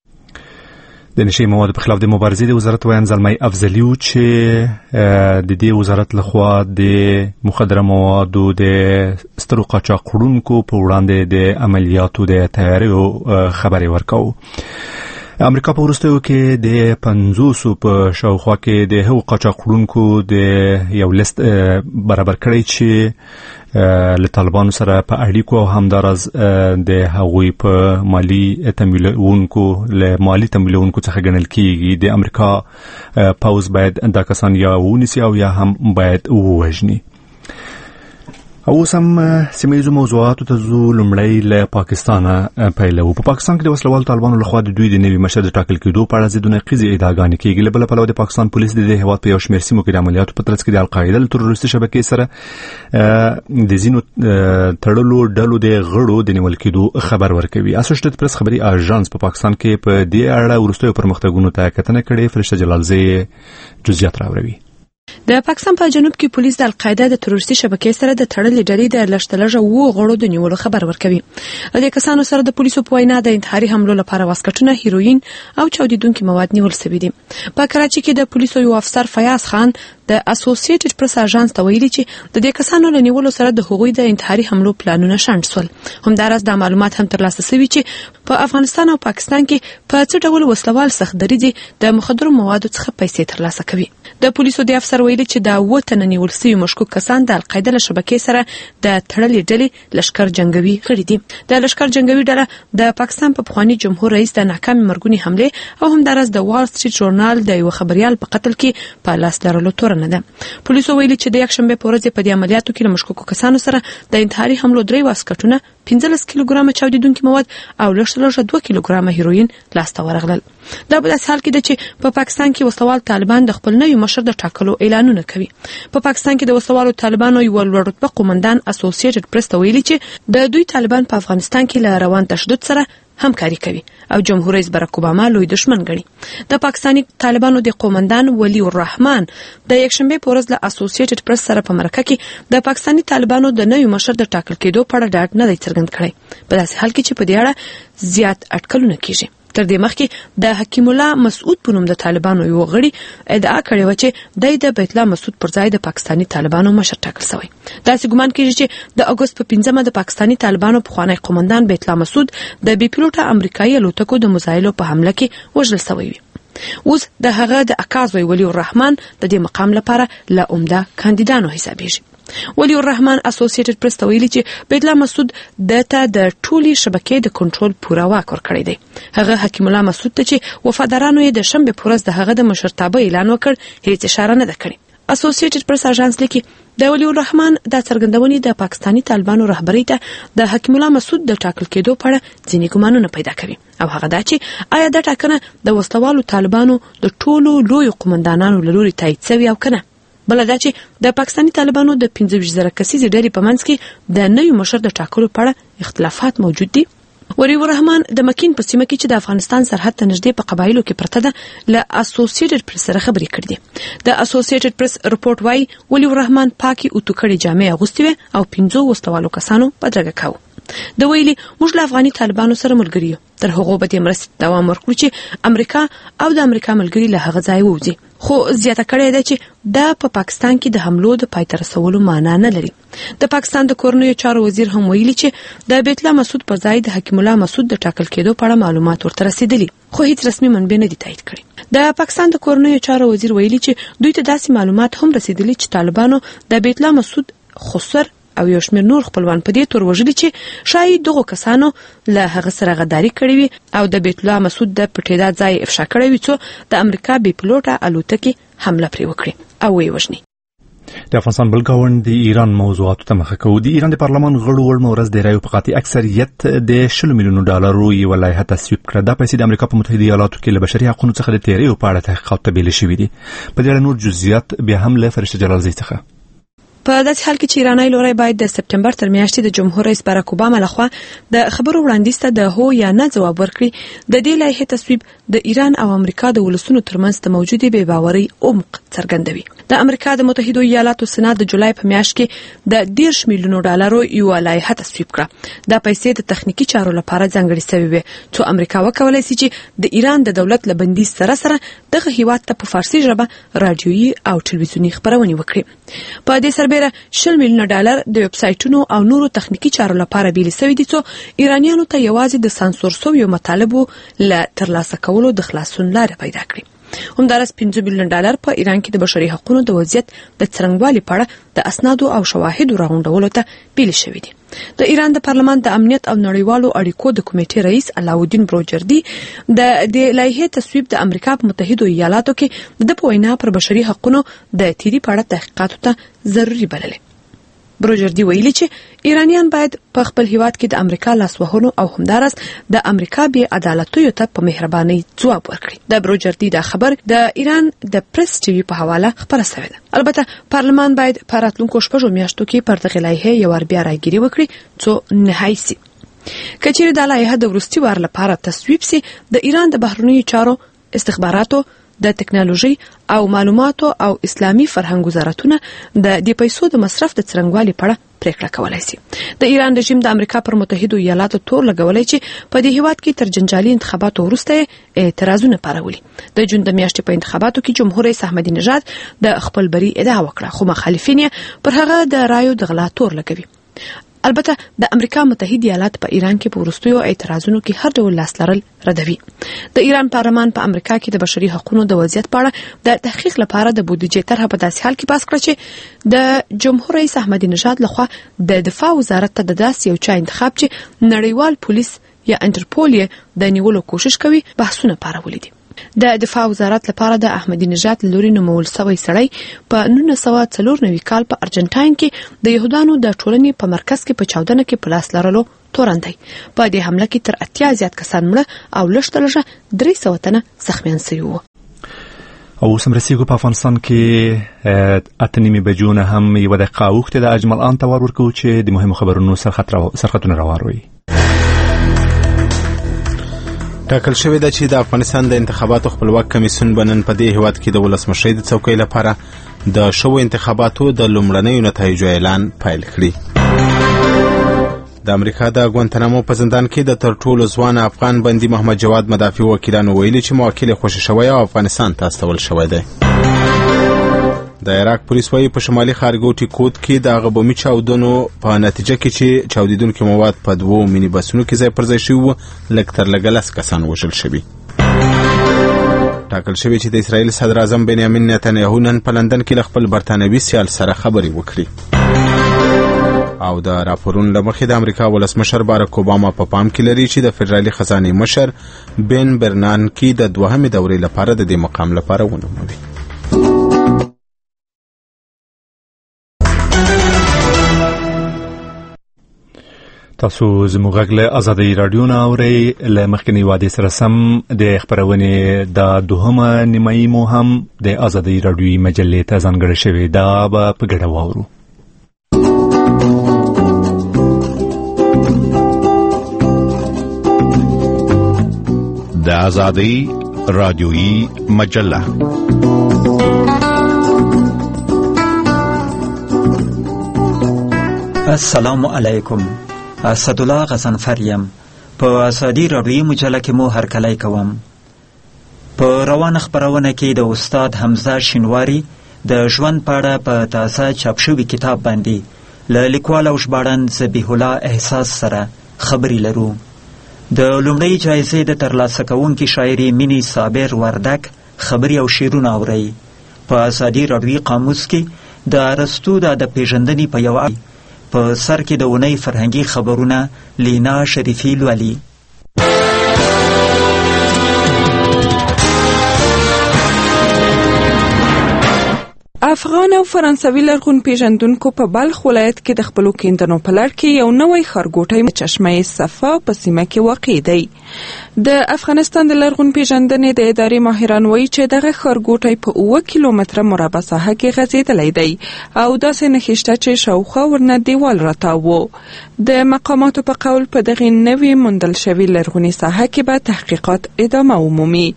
د نشئی موادو په خلاف د مبارزې د وزارت ویان زلمی افضلی و چې د دې وزارت لخوا د مخدره موادو د سترو قاچاقړونکو په وړاندې د عملیاتو د تیاریو خبرې ورکاو. امریکا په وروستیو کې د پنځوسو په شاوخوا کې د هغو قاچاقړونکو د یو لیست برابر کړی چې له طالبانو سره په اړیکو او همدارز د هغوی په مالی تمویلونکو له مالی تمویلونکو څخه ګڼل کیږي. د امریکا پوز باید دا کسان یا ونیسي او یا هم باید ووژني. او سم سیمایي موضوعاتو ته زو لمړی له پاکستانه پیلو. په پاکستان کې د وسلوال طالبانو لخوا د دوی د نوي مشر د ټاکل کېدو په اړه ځینې قضیې ادعاګانې کېږي. له بل پلوه د پاکستان پولیس د دې هیواد په یو شمېر سیمو کې د عملیاتو په ترڅ کې د القاعده له تروریستي شبکې سره د ځینو تړلو ډلو د غړو د نیول کېدو خبر ورکوي. اسوسییټډ پریس خبري اژانس په پاکستان کې په دې اړه وروستیو پرمختګونو ته کتنه کړې. فرشته جلالزی جزئیات راوړي. د پاکستان په جنوب کې پولیس د القاعده د تروریستي شبکې سره د تړلې ډلې د لشتلژه وو غړو د نیولو خبر ورکوي. د کسانو سره د پولیسو په وینا د انتحاري حملو لپاره واسکټونه، هیروین او چاودیدونکي مواد نیول شوي دي. په کراچي کې د پولیسو یو افسر فیاض خان د اسوسییټډ پریس اژانس ته ویلي چې د دې کسانو له نیولو سره د هغوی د انتحاري حملو پلانونه شنډ شول. همداراز د معلومات هم ترلاسه شوي چې په افغانستان او پاکستان کې په څه ډول وسلوال سخت دریځي د مخدرو موادو څخه پیسې ترلاسه کوي. د پولیسو د افسر ویلي چې دا وته نیول شوي مشکوک کسان د القاعده له شبکې سره د تړلې ډلې لشکر جنگوي غړي دي. د لشکر جنگوي ډله د پاکستان په پخوانی جمهور رئیس د ناکامې مرګونی حمله او همداراز د وال سټریټ ژورنال د یو خبريال په قتل کې په لاس لرلو تورنه ده. پولیسو ویلي چې د یکشنبه په ورځ په دې عملیاتو کې له مشکوکو کسانو سره د انتحاري حملو درې واسکټونه، پنځلس کیلوګرامه چاودیدونکي مواد او لږ دوه کیلوګرامه هیروین لاسته ورغلل. دا په داسې حال کې ده چې په پاکستان کې وسلوال طالبان د خپل نوي مشر د ټاکلو اعلانونه کوي. په پاکستان کې د وسلوالو طالبانو یو لوړ رتبه قومندان اسوسییټډ پریس ته ویلي چې د دوی طالبان په افغانستان کې له روان تشدد سره همکاري کوي او جمهور رئیس باراک اوباما لوی دشمن ګڼي. د پاکستاني طالبانو د قومندان ولی الرحمن د یکشنبه په ورځ له اسوسییټډ پریس سره په مرکه کې د پاکستاني طالبانو د نوي مشر د ټاکل کېدو په اړه ډاډ نه دی څرګند کړی. په داسې حال کې چې په دې اړه زیات اټکلونه کیږي. تر دې مخکې د حکیم الله مسعود په نوم د طالبانو یو غړي ادعا کړې و چې د د بیت الله مسعود پر ځای د پاکستاني طالبانو مشر ټاکل شوی. داسې ګمان کیږي چې د اگست په پنځمه د پاکستاني طالبانو پخوانی قومندان بیت الله مسعود د بي پیلوټه امریکایي الوتکو د مزایلو په حمله کې وژل شوی وي. اوس د هغه د اکاز ولی الرحمن د دې مقام لپاره له عمده کاندیدانو حسابېږي. ولی الرحمن اسوسییټډ پریس ته ویلي چې بیت الله مسعود د ته د ټولي شبکې د کنټرول پوره واک ورکړی دی. هغه حکیم الله مسعود ته چې وفادارانو یې د شنبه په ورځ د هغه د مشرتابه اعلان وکړ هیڅ اشاره نه ده کړې. اسوسییټډ پریس اژانس لیکي د ولی الرحمن د څرګندونې د پاکستاني طالبانو رهبری ته د حکیم الله مسعود د ټاکل کېدو په اړه ځینې ګمانونه پیدا کوي او هغه دا چې آیا د ټاکنه د وسلوالو طالبانو د ټولو لوی قومندانانو له لوري تایید شوی او کنه. بل دا چې د پاکستاني طالبانو د پنځه ویشت زره کسیزې ډلې په منځ کې د نوي مشر د ټاکلو په اړه اختلافات موجود دي. ولی الرحمن د مکین په سیمه کې چې د افغانستان سرحد ته نږدې په قبایلو کې پرته ده له اسوسییټډ پریس سره خبرې کړې دي. د اسوسییټډ پریس رپورټ وايي ولی الرحمن پاکي او توکړې جامې اغوستې وې او پنځو وسلوالو کسانو بدرګه کاوه. د ویلي موږ له افغاني طالبانو سره ملګری یو، تر هغه به د مرستې دوام ورکړو چې امریکا او د امریکا ملګری له هغه ځای ووځي. خو زیاته کړې ده چې دا په پاکستان کې د حملو د پای ته رسولو معنا نه لري. د پاکستان د کورنیو چارو وزیر هم ویلي چې د بیت الله مسعود په ځای د حکیم الله مسعود د ټاکل کېدو په اړه معلومات ورته رسیدلي خو هیڅ رسمي منبع نه دي تایید کړي. د پاکستان د کورنیو چارو وزیر ویلي چې دوی ته داسې معلومات هم رسیدلي چې طالبانو د بیت الله مسعود خسر او یو شمېر نور خپلوان په دې تور وژلي چې شاید دغه کسانو له هغه سره غداري کړې وي او د بیت الله مسعود د پټېدا ځای افشا کړی وي څو د امریکا بي پیلوټه الوتکې حمله پرې وکړي او ویې وژني. د افغانستان بل ګاونډ د ایران موضوعاتو ته مخه کوو. د ایران د پارلمان غړو ورمه ورځ د رایو په قاطع اکثریت د شل میلیونو ډالرو یو لایحه تصویب کړه. دا پیسې د امریکا په متحده ایالاتو کې له بشري حقوقو څخه د تیریو په اړه تحقیقات تبیل شوي دي. په دې اړه نور جزئیات بیا هم له فرشته جلالزی څخه. په داسې حال کې چې ایرانی لوري باید د سپټمبر تر میاشتې د جمهور رئیس باراک اوباما لخوا د خبرو وړاندیز ته د هو یا نه ځواب ورکړي، د دې لایحې تصویب د ایران او امریکا د ولسونو ترمنځ د موجودې بې باورۍ عمق څرګندوي. د امریکا د متحده ایالاتو سنا د جولای په میاشت کې د دېرش میلیونو ډالرو یو لایحه تصویب کړه. دا پیسې د تخنیکی چارو لپاره ځانګړې شوې وې چې امریکا وکولای شي چې د ایران د دولت له بندیز سره سره دغه هیواد ته په فارسي ژبه رادیويي او ټلویزیونی خبرونه وکړي. په دې سربېره شل میلیونه ډالر د ویب سایټونو او نورو تخنیکی چارو لپاره بیل شوی دي چې ایرانیانو ته یوازې د سانسور شویو مطالبو له ترلاسه کولو د خلاصون لاره پیدا کړي. همدارس پنځه میلیونه ډالر په ایران کې د بشري حقوقو د وضعیت د څرنګوالي په اړه د اسنادو او شواهدو راغونډولو ته بیل شوی دي. د ایران د پارلمان د امنیت او نړیوالو اړیکو د کمیټې رئیس علاودین بروجردي د دې لایحې تصویب د امریکا په متحده ایالاتو کې د په وینا پر بشري حقوقو د تیری په اړه تحقیقاتو ته ضروري بللې. بروجردي ویلي چې ایرانیان باید په خپل هیواد کې د امریکا لاسوهنو او همدارس د امریکا بې عدالتیو ته په مهرباني ځواب ورکړي. د بروجردي دا خبر د ایران د پریس ټي وي په حواله خبره شوې ده. البته پارلمان باید په راتلونکو شپږو میاشتو کې پر دغه لایحه یو ور بیا راګیري وکړي څو نهایي سي. کچېرې دا لایحه د وروستي وار لپاره تصویب سي، د ایران د بهرنیو چارو، استخباراتو، د ټکنالوژي او معلوماتو او اسلامي فرهنګ وزارتونه د دې پیسو د مصرف د څرنګوالي په اړه پریکړه کولای شي. د ایران رژیم د امریکا پر متحده ایالاتو تور لګولای چې په دې هیواد کې تر جنجالي انتخاباتو وروسته اعتراضونه پارولي. د جون د میاشتې په انتخاباتو کې جمهور رئیس احمدی نژاد د خپل بری ادعا وکړه، خو مخالفین یې پر هغه د رایو د غلا تور لګوي. البته د امریکا متحده ایالات په ایران کې په وروستیو اعتراضونو کې هر ډول لاس لرل ردوي. د ایران پارلمان په امریکا کې د بشري حقوقو د وضعیت په اړه د تحقیق لپاره د بودیجې طرحه په داسې حال کې پاس کړه چې د جمهور رئیس احمدی نژاد لخوا د دفاع وزارت ته د داسې یو چا انتخاب چې نړیوال پولیس یا انټرپول یې د نیولو کوشش کوي بحثونه پارولي دي. د دفاع وزارت لپاره د احمدی نژاد لوري نومول سوی سړی په نولس سوه څلور نوي کال په ارجنټاین کې د يهودانو د ټولنې په مرکز کې په چاودنه کې په لاس لرلو تورن دی. په دې حمله کې تر اتیا زیات کسان مړه او لږ تر لږه درې سوه تنه زخمیان شوي وو. او اوس هم رسیږو په افغانستان کې اته نیمې بجو نه هم یوه دقیقه اوښتې ده. اجمل آن ته ور ورکوو چې د مهمو خبرونو سرخطونه راواروي. ټاکل شوې ده چې د افغانستان د انتخاباتو خپلواک کمیسیون به نن په دې هیواد کې د ولسمشرۍ د څوکۍ لپاره د شوو انتخاباتو د لومړنیو نتایجو اعلان پیل کړي. د امریکا د ګوانتنامو په زندان کې د تر ټولو ځوان افغان بندي محمد جواد مدافع وکیلانو ویلي چې موکل یې خوشي شوی او افغانستان ته استول شوی دی. د عراق پولیس وايي په شمالي خارګوټي کوټ کې د هغه بومي چاودنو په نتیجه کې چې چاودیدونکي مواد په دوو مینی بسونو کې ځای پر ځای شوي وو، لږ تر لږه لس کسان وژل شوي. ټاکل شوي چې د اسرائیل صدر اعظم بنیامین نتنیاهو نن په لندن کې له خپل برتانوي سیال سره خبرې وکړي. او د راپورونو له مخې د امریکا ولسمشر باراک اوباما په پام کې لري چې د فدرالي خزانې مشر بن برنانکي د دوهمې دورې لپاره د دې مقام لپاره ونوموي. تاسو زموږ غږ له آزادۍ راډیو نه اورئ. له مخکنۍ وعدې سره سم د خپرونې د دوهمه نیمایي مو هم د آزادۍ راډیوي مجلې ته ځانګړې شوې. دا به په ګډه واورو. د آزادۍ راډیوي مجله السلام علیکم. اسدالله غزنفر یم. په آزادۍ راډیوي مجله کې مو هرکلی کوم. په روانه خپرونه کې د استاد حمزه شینواري د ژوند په اړه په تازه چاپ شوي کتاب باندې له لیکوال او ژباړن ذبیح الله احساس سره خبرې لرو. د لومړۍ جایزې د ترلاسه کوونکي شاعرې مینې صابر وردک خبرې او شعرونه اورئ. په آزادۍ راډیوي قاموس کې د ارسطو د ادب پیژندنې په یوه په سر کې د اونۍ فرهنګي خبرونه لینا شریفي لولي. افغان او فرانسوي لرغون پیژندونکو په بلخ ولایت کې د خپلو کیندنو په لړ کې یو نوی ښارګوټی چشمه صفا په سیمه کې واقع دی. د افغانستان د لرغون پیژندنې د ادارې ماهران وایي چې دغه ښارګوټی په اووه کیلومتره مربع ساحه کې غځېدلی دی او داسې نښې شته چې شاوخوا ورنه دیوال راتاو و. د مقاماتو په قول په دغې نوې موندل شوې لرغونې ساحه کې به تحقیقات ادامه ومومي.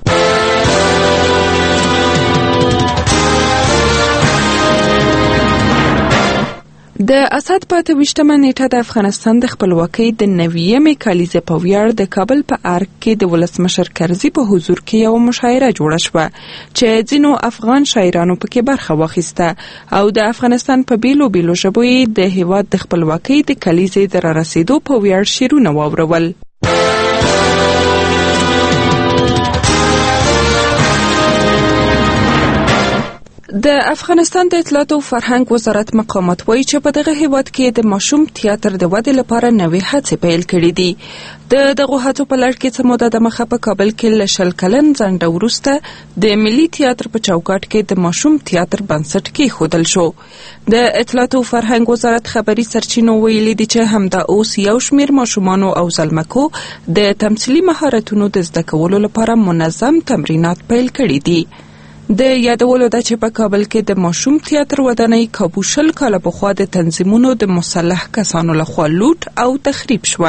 د اسد په اته ویشتمه نیټه د افغانستان د خپلواکۍ د نویمې کالیزې په ویاړ د کابل په ارګ کې د ولسمشر کرزي په حضور کې یو مشاعره جوړه شوه چې ځینو افغان شاعرانو پکې برخه واخیسته او د افغانستان په بیلو بیلو ژبو یې د هیواد د خپلواکۍ د کالیزې د رارسېدو په ویاړ شعرونه واورول. د افغانستان د اطلاعات او فرهنګ وزارت مقامات وایي چې په دغه هیواد کې د ماشوم تیاتر د ودې لپاره نوې هڅې پیل کړې دي. د دغه هڅو په لړ کې څه موده د مخه په کابل کې له شل کلن ځنډ وروسته د ملي تیاتر په چوکاټ کې د ماشوم تیاتر بنسټ کېښودل شو. د اطلاعات او فرهنګ وزارت خبري سرچینو ویلي دي چې همدا اوس یو شمېر ماشومانو او زلمکو د تمثیلي مهارتونو د زده کولو لپاره منظم تمرینات پیل کړي دي. د یادولو ده چې په کابل کې د ماشوم تیاتر ودانۍ کابو شل کاله پخوا د تنظیمونو د مسلح کسانو لخوا لوټ او تخریب شوه.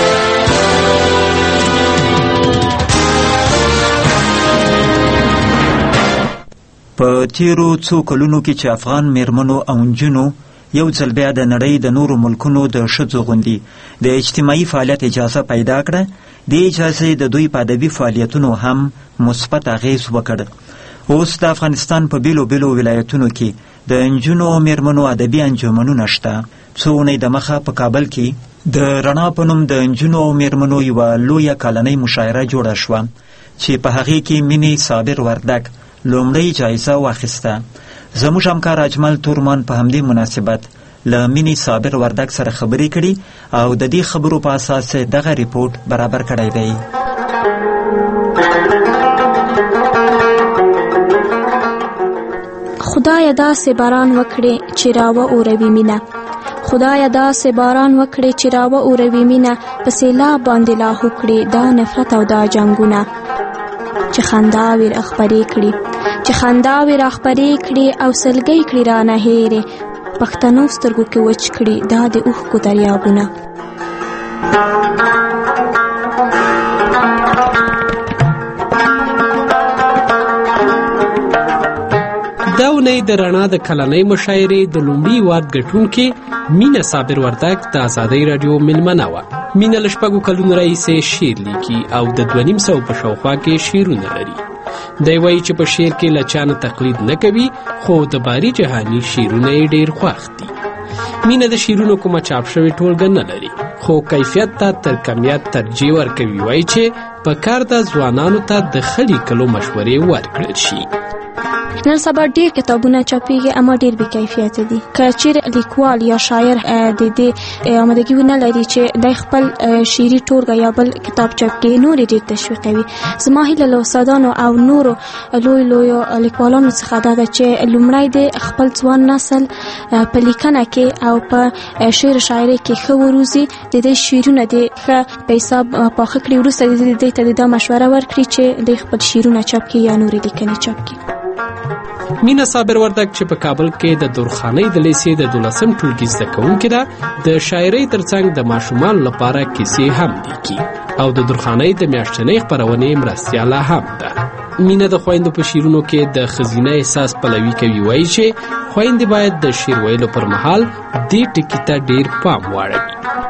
په تیرو څو کلونو کې چې افغان میرمنو او نجونو یو ځل بیا د نړۍ د نورو ملکونو د ښځو غوندې د اجتماعي فعالیت اجازه پیدا کړه، د اجازې د دوی په ادبي فعالیتونو هم مثبت اغیز وکړ. اوس د افغانستان په بیلو بیلو ولایتونو کې د نجونو او میرمنو ادبي انجمنونه شته. څو اونۍ دمخه په کابل کې د رڼا په نوم د نجونو او میرمنو یوه لویه کلنۍ مشاعره جوړه شوه چې په هغې کې مینې صابر وردګ لومړۍ جایزه واخیسته. زموږ همکار اجمل تورمان په همدې مناسبت له مینې صابر وردګ سره خبرې کړي او د دې خبرو په اساس دغه ریپورت برابر کړی دی. خدای داسې باران وکړي چې راوه اوروي مینه، خدای داسې باران وکړي چې راوه اوروي مینه، په سیلاب باندې لاهو کړي دا نفرت او دا جنګونه، چې خنداوې راخپرې کړي چې خنداوې راخپرې کړي او سلګۍ کړي رانه هېرې، پښتنو سترګو کې وچ کړي دا د اوښکو دریابونه. دا اونۍ د رڼا د کلنۍ مشاعرې د لومړي وارد ګټونکې مینه صابر وردګ د ازادۍ راډیو مېلمنه وه. مینه له شپږو کلونو راهیسې شعر لیکي او د دوه نیم سوو په شاوخوا کې شعرونه لري. دی وایي چې په شعر کې له چا نه تقلید نه کوي، خو د باري جهاني شعرونه یې ډېر خوښ دي. مینه د شعرونو کومه چاپ شوې ټولګه نه لري، خو کیفیت ته تر کمیت ترجیح ورکوي. وایي چې په کار د ځوانانو ته د ښه لیکلو مشورې ورکړل شي. نن سبا ډیر کتابونه چاپیږي اما ډیر بې کیفیته دي. که چیرې لیکوال یا شاعر د دې آمادګي ونه لري چې د خپل شعري ټولګه یا بل کتاب چاپ کړي، نور ډیر تشویقوي. زما هیله له استادانو او نورو لوی لویو لیکوالانو څخه دا ده چې لومړی د خپل ځوان نسل په لیکنه کې او په شعر شاعري کې ښه وروزي، د دې شعرونه د ښه په حساب پاخه کړي، وروسته د دې ته دا مشوره ورکړي چې د خپل شعرونه چاپ کړي یا نورې لیکنې چاپ کړي. مینه صابر وردګ چې په کابل کې د درخانۍ د لیسې د دولسم ټولګي زده کوونکې ده، د شاعرۍ ترڅنګ د ماشومانو لپاره کیسې هم لیکي او د درخانۍ د میاشتنۍ خپرونې مرستیاله هم ده. مینه د خویندو په شعرونو کې د ښځینه احساس پلوي کوي. وایي چې خویندې باید د شعر ویلو پر مهال دې ټکي ته ډیر پام واړوي.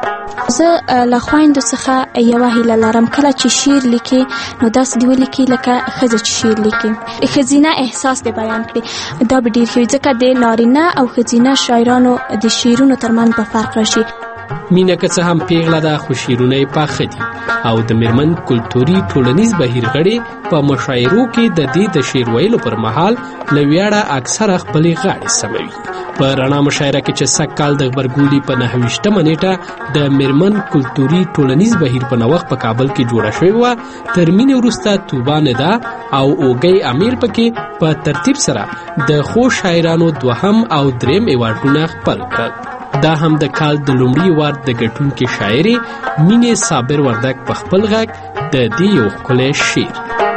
زه له خویندو څخه یوه هیله لرم، کله چې شعر لیکي نو داسې دې ولیکي لکه ښځه چې شعر لیکي، ښځینه احساس دې بیان کړي. دا به ډېر ښه وي، ځکه د نارینه او ښځینه شاعرانو د شعرونو ترمنځ به فرق راشي. مینه که څه هم پیغله ده، خو شعرونه یې پاخه دي او د میرمن کلتوري ټولنیز بهیر غړي په مشاعرو کې د دې د شعر ویلو پر مهال له ویاړه اکثره خپلې غاړې سموي. په رڼا مشاعره کې چې سږ کال د غبرګولي په نهه ویشتمه نیټه د میرمن کلتوري ټولنیز بهیر په نوښت په کابل کې جوړه شوې وه، تر مینې وروسته توبه ندا او اوږی امیر پکې په ترتیب سره د ښو شاعرانو دوهم او دریم ایوارډونه خپل کړل. دا هم د کال د لومړي وارد د ګټونکې شاعرې مینې صابر وردګ په خپل غږ د دې یو ښکلی شعر.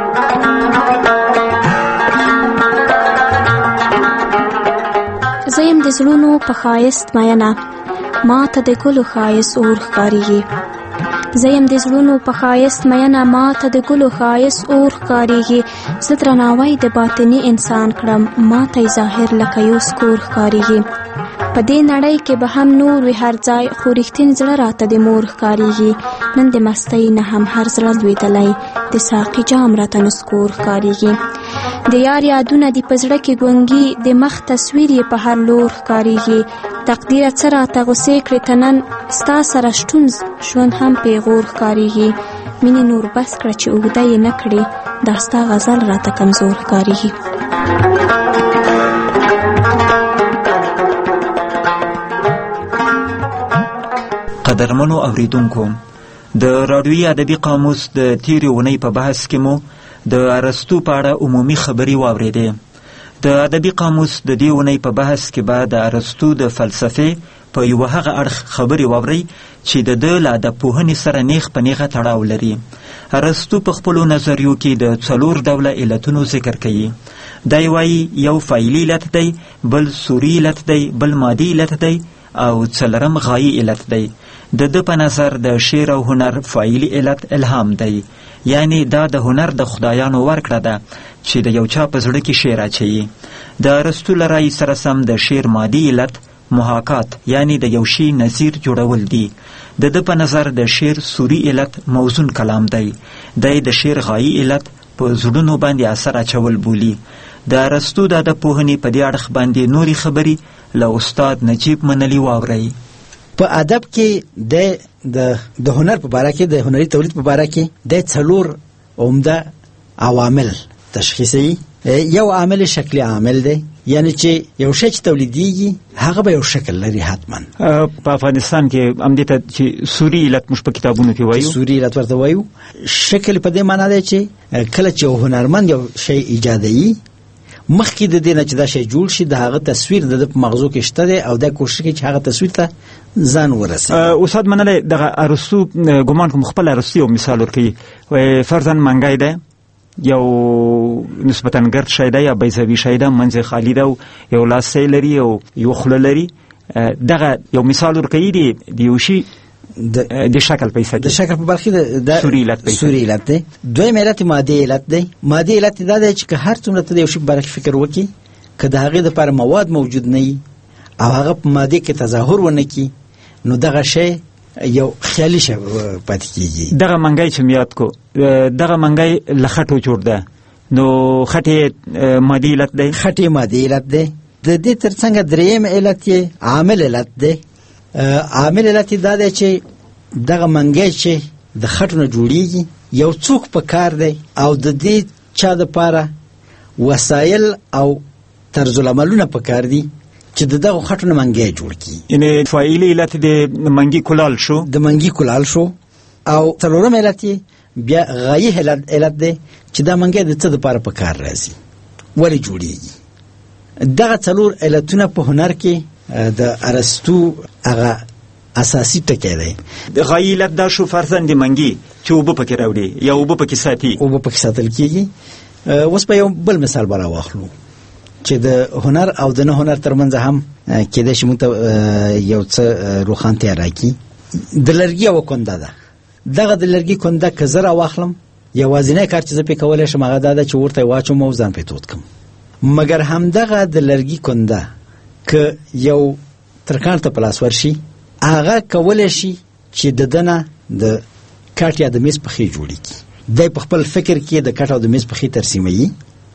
زه یم د زړونو په ښایست مینه، ما ته د ګلو ښایست اور ښکارېږي. زه یم د زړونو په ښایست مینه، ما ته د ګلو ښایست اور ښکارېږي. زه درناوی د باطني انسان کړم، ما ته ظاهر لکه یو سکور ښکارېږي. په دې نړۍ کې به هم نور وي هر ځای، خو رښتین زړه راته د مور ښکارېږي. نن د مستۍ نه هم هر زړه لوېدلی، د ساقي جام راته نسکور ښکارېږي. د یار یادونه دې په زړه کې ګونګي، د مخ تصویر یې په هر لور ښکارېږي. تقدیره څه راته غوسې کړې ته نن، ستا سره شتون ژوند هم پیغور ښکارېږي. مینې نور بس کړه چې اوږده یې نه کړې، دا ستا غزل راته کمزور ښکارېږي. قدرمنو اوریدونکو، د راډیوي ادبي قاموس د تیرې اونۍ په بحث کې مو د ارسطو په اړه عمومي خبرې واورېدې. د ادبي قاموس د دې اونۍ په بحث کې به د ارسطو د فلسفې په یوه هغه اړخ خبرې واورئ چې د ده له ادبپوهنې سره نیغ په نیغه تړاو لري. ارسطو په خپلو نظریو کې د څلور ډوله علتونو ذکر کوي. دی وایي یو فعلي علت دی، بل صوري علت دی، بل مادي علت دی او څلرم غایي علت دی. د ده په نظر د شعر او هنر فعلي علت الهام دی، یعنی دا د هنر د خدایانو ورکړه ده چې د یو چا په زړه کې شعر اچوي. د ارسطو له رایې سره سم د شعر مادي علت محاکات، یعنی د یو شي نظیر جوړول دي. د ده په نظر د شعر صوري علت موزون کلام دی. دی د شعر غایي علت په زړونو باندې اثر اچول بولي. د ارسطو د ادبپوهنې په دې اړخ باندې نورې خبرې له استاد نجیب منلي واورئ. په ادب کې د د د هنر په باره کې، د هنري تولید په باره کې د څلور عمده عوامل تشخیصي. یو عامل شکلی عامل دی، یعنی چې یو شی چې تولیدیږي هغه به یو شکل لري حتما. په افغانستان کې همدې ته چې صوري علت موږ په کتابونو کې وایو، صوري علت ورته وایو. شکل په دې معنی دی چې کله چې یو هنرمند یو شی ایجادوي، مخکې د دې نه چې دا شی جوړ شي د هغه تصویر د په مغزو کې شته دی او دا کوشش کوي چې هغه تصویر ته ځان ورسوي. استاد منلی دغه ارسطو ګمان کوم خپل ارسطو یو مثال ورکوي، فرضاً منګی دی، یو نسبتاً ګرد شی دی یا بیضوي شی ده، منځ خالی ده او یو لاسی لري او یو خوله لري. دغه یو مثال ورکوي د یو شي د شکل په حیثیت، د شکل په برخه د صوري علت صوري علت دی. دویم علت مادي علت دی. مادي علت دا دی چې که هر څومره ته د یو شي په باره کې فکر وکړي، که د هغې دپاره مواد موجود نه وي او هغه په مادې کې تظاهر ونه کړي، نو دغه شی یو خیالي شی پاتې کېږي. دغه منګی چې مې یاد کو، دغه منګی له خټو جوړ ده، نو خټې مادي علت دی. خټې مادي علت دی. د دې تر څنګ دریم علت یې عامل علت دی. عامل علت دا دی چې دغه منګی چې د خټو نه جوړیږي یو څوک په کار دی او د دې چا دپاره وسایل او طرز العملونه په کار دي چې د دغه خټو نه منګی جوړ کړي. یعنې فاعلي علت د منګي کلال شو، د منګي کلال شو. او څلورم علت یې بیا غایي علت دی چې دا منګی د څه دپاره په کار راځي، ولې جوړیږي. دغه څلور علتونه په هنر کې د ارسطو هغه اساسي ټکی دی. د غایي علت دا شو فرضاً د منګي چې اوبه پکې راوړي یا اوبه پکې ساتي، اوبه پکې ساتل کېږي. اوس به یو بل مثال به راواخلو چې د هنر او د نه هنر ترمنځ هم کېدای شي موږ ته یو څه روښانتیا راکړي. د لرګي یوه کنده ده. دغه د لرګي کنده که زه راواخلم، یوازینی کار چې زه پرې کولی شم هغه دا ده چې ورته یې واچوم او ځان پرې تود کړم. مګر همدغه د لرګي کنده که یو ترکاڼ ته په لاس ورشي، هغه کولی شي چې د ده نه د کټ یا د میز پښې جوړېږي. دی په خپل فکر کې د کټ او د میز پښې ترسیموي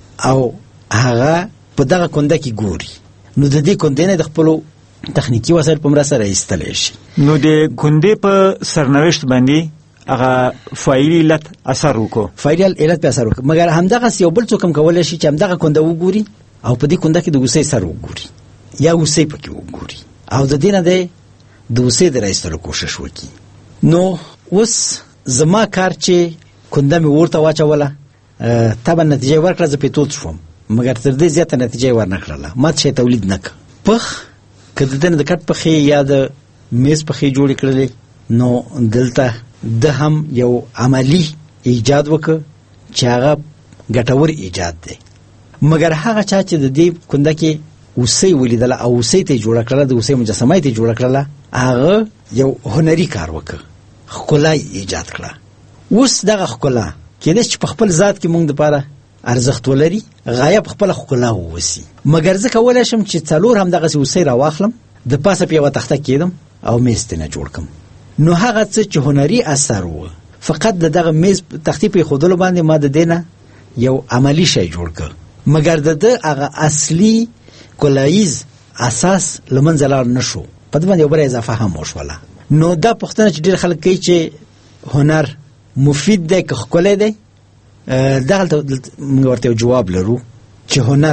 او هغه په دغه کنده کې ګوري، نو د دې کندې نه د خپلو تخنیکي وسایل په مرسته راایستلی شي. نو د کندې په سرنوشت باندې هغه فاعلي علت اثر وکړو، فاعلي علت په اثر وکړو. مګر همدغسې یو بل څوک هم کولی شي چې همدغه کنده وګوري او په دې کنده کې د اوسۍ سر وګوري یا اوسۍ پکې وګوري او د دې نه دی د اوسۍ د راایستلو کوشش وکړي. نو اوس زما کار چې کنده مې ورته واچوله، طبعا نتیجه یې ورکړه، زه پرې تود شوم، مګر تر دې زیاته نتیجه یې ورنه کړله، ما څه شی تولید نه کړ. پخ که د ده نه د کټ پښې یا د میز پښې جوړې کړلې، نو دلته ده هم یو عملی ایجاد وکړ چې هغه ګټور ایجاد دی. مګر هغه چا چې د دې کنده کې اوسۍ ولیدله او اوسۍ ته یې جوړه کړله، د اوسۍ مجسمه یې ته یې جوړه کړله، هغه یو هنري کار وکړ، ښکلا یې ایجاد کړه. اوس دغه ښکلا کېدای شي چې په خپل ذات کې موږ دپاره ارزښت ولري، غایه په خپله ښکلا ووسي. مګر زه کولی شم چې څلور همدغسې اوسۍ راواخلم، د پاسه په یوه تخته کېدم او میز ترې نه جوړ کړم. نو هغه څه چې هنري اثر و، فقط د دغه میز تختې په ایښودلو باندې ما د دې نه یو عملی شی جوړ کړ، مګر د ده هغه اصلي کلاییز اساس له منځه لاړ نه شو، په دې باندې یو بله اضافه هم وشوله. نو دا پوښتنه چې ډېر خلک کوي چې هنر مفید دی که ښکلی دی، دغلته موږ ورته یو جواب لرو چې هنر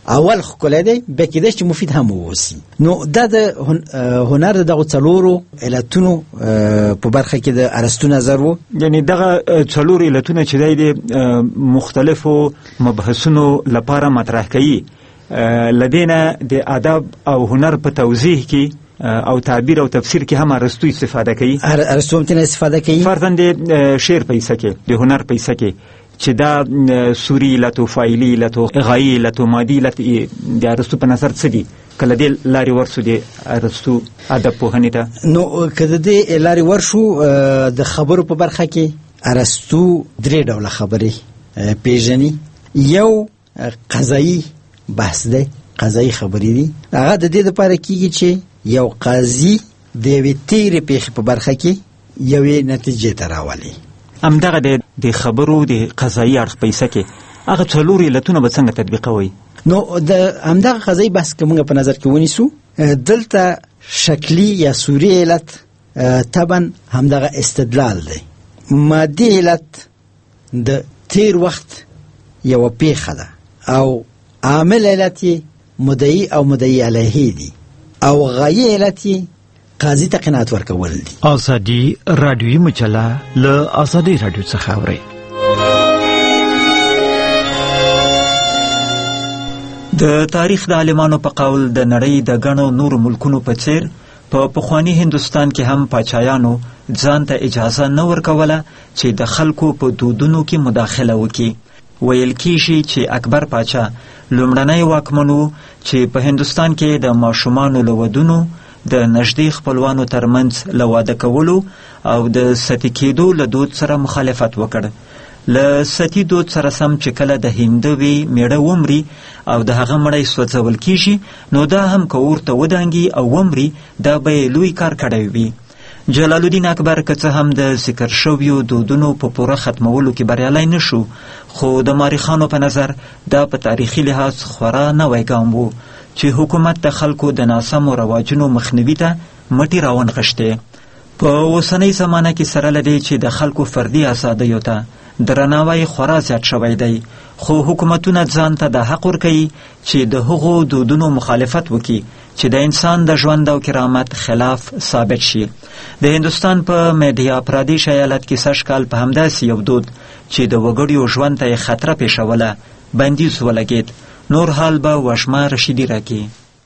اول ښکلی دی بیا کېدای چې مفید هم واوسي. نو دا د هنر د دغو څلورو علتونو په برخه کې د ارسطو نظر و. یعنی دغه څلور علتونه چې دی د مختلفو مبحثونو لپاره مطرح کوي، لدينا د ادب او هنر په توضیح کې او تعبیر او تفسیر کې هم ارسطو استفاده کوي. ارسطو هم تنه استفاده کوي فرضاً د شعر په حصه کې، د هنر په حصه کې چې دا سوری علت او فاعلی علت او غایی علت او مادي علت د ارسطو په نظر څه دي؟ کله دې لارې ورسو د ارسطو ادب پوهنې ته. نو کله دې لارې ورشو د خبرو په برخه کې ارسطو درې ډوله خبرې پیژني. یو قضایي بحث دی، قضایي خبرې دي. هغه د دې لپاره کېږي چې یو قاضي د یوې تیرې پیښې په برخه کې یوې نتیجې ته راولي. همدغه د خبرو د قضایي اړخ په حصه کې هغه څلور علتونه به څنګه تطبیقوي؟ نو د همدغه قضایي بحث که موږ په نظر کې ونیسو، دلته شکلي یا صوري علت طبعا همدغه استدلال دی. مادي علت د تیر وخت یوه پیښه ده او عامل علت یې مدعي او مدعي علیه دي او غایې علت یې قاضي ته قناعت ورکول دي. ازادي رادیویي مجله له ازادي رادیو څخه اورئ. د تاریخ د عالمانو په قول د نړۍ د ګڼو نورو ملکونو په څیر په پخواني هندوستان کې هم پاچایانو ځان ته اجازه نه ورکوله چې د خلکو په دودونو کې مداخله وکړي. ویل کیږي چې اکبر پاچا لومړنی واکمن و چې په هندوستان کې د ماشومانو له ودونو، د نږدې خپلوانو ترمنځ له واده کولو او د ستی کېدو له دود سره مخالفت وکړ. له ستی دود سره سم چې کله د هندوې میړه ومري او د هغه مړی سوځول کیږي، نو دا هم که ورته ودانګي او ومري، دا به یې لوی کار کړی وي. جلال الدین اکبر که څه هم د ذکر شویو دودونو په پوره ختمولو کې بریالی نه شو، خو د مورخانو په نظر دا په تاریخي لحاظ خورا نوی ګام و چې حکومت د خلکو د ناسمو رواجونو مخنیوي ته مټې راونغښتې. په اوسنۍ زمانه کې سره له دې چې د خلکو فردي ازادیو ته درناوی خورا زیات شوی دی، خو حکومتونه ځان ته د حق ورکوي چې د هغو دودونو مخالفت وکړي چې د انسان د ژوند او کرامت خلاف ثابت شي. د هندوستان په مدھیا پردیش ایالت کې سږ کال په همداسې یو دود چې د وګړیو ژوند ته یې خطره پیښوله بندیز ولګېد. نور حال به وشمه رشیدي راکړي.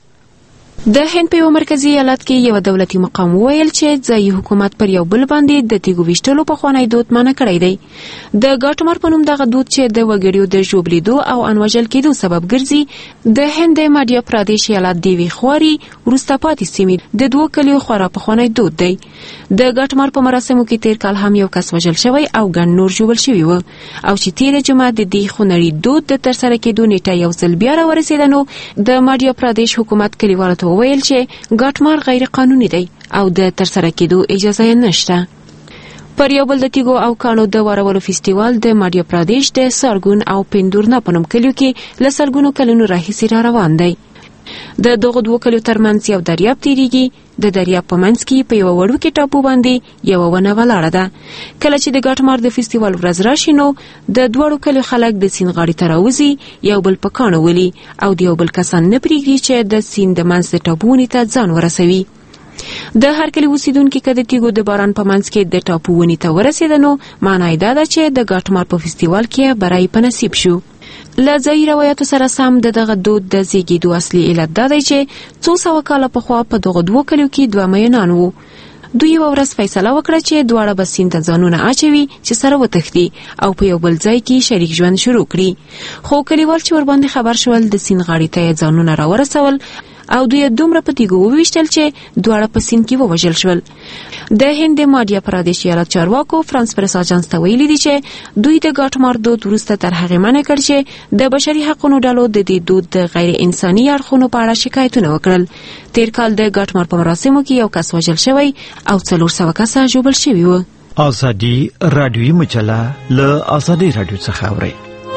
د هند په یو مرکزی ایالت کې یو دولتي مقام وویل چې ځایي حکومت پر یو بل باندې د تیږو ویشتلو پخوانی دود منع کړی دی. د ګاټمر په نوم دغه دود چې د وګړیو د ژوبلیدو او انوژل کېدو سبب ګرځي، د هند د مدھیا پردیش ایالت د یوې خواري وروسته پاتې سیمې د دوو کلیو خورا پخوانی دود دی. د ګاټمر په مراسمو کې تیر کال هم یو کس وژل شوی او ګڼ نور ژوبل شوي وو، او چې تیره جمعه د دې خونړي دود د ترسره کېدو نیټه یو ځل بیا راورسېده، نو د مدھیا پردیش حکومت کلیوالو ته وویل چې ګاټمار غیر قانوني دی او د ترسره کېدو اجازه یې نشته. پر یو بل د تیږو او کاڼو د وارولو فیسټیوال د مدھیا پردیش د سارګون او پندورنا په نوم کلیو کې له سلګونو کلونو راهیسې را روان دی. د دغو دوو کلیو ترمنځ یو دریاب تیریږي. د دریاب په منځ کې په یوه وړوکې ټاپو باندې یوه ونه ولاړه ده. کله چې د ګاټمار د فیسټیوال ورځ راشي، نو د دواړو کلیو خلک د سیند غاړې ته راوځي، یو بل په کاڼو ولي او د یو بل کسان نه پرېږدي چې د سیند د منځ د ټاپو ونې ته ځان ورسوي. د هر کلی اوسیدونکي که د تیږو د باران په منځ کې د ټاپو ونې ته ورسېده، نو معنا یې دا ده چې د ګاټمار په فیسټیوال کې بری په نصیب شو. له ځایي روایاتو سره سم د دغه دود د زیږېدو اصلي علت دا دی چې څو سوه کاله پخوا په دغو دوو کلیو کې دوه مینان وو. دوی یوه ورځ فیصله وکړه چې دواړه به سیند ته ځانونه اچوي چې سره وتښتي او په یو بل ځای کې شریک ژوند شروع کړي. خو کلیوال چې ورباندې خبر شول، د سیند غاړې ته یې ځانونه راورسول او دوی دومره په تیږو وویشتل چې دواړه په سیند کې ووژل شول. د هند د مدھیا پردیش ایالت چارواکو فرانس پریس اژانس ته ویلي دي چې دوی د ګاټمار دود وروسته تر هغې منع کړ چې د بشري حقونو ډلو د دې دود د غیر انساني اړخونو په اړه شکایتونه وکړل. تیر کال د ګاټمار په مراسمو کې یو کس وژل شوی او څلور سوه کسه ژوبل شوي وو. ازادي رادیویي مجله له ازادي رادیو څخه اورئ.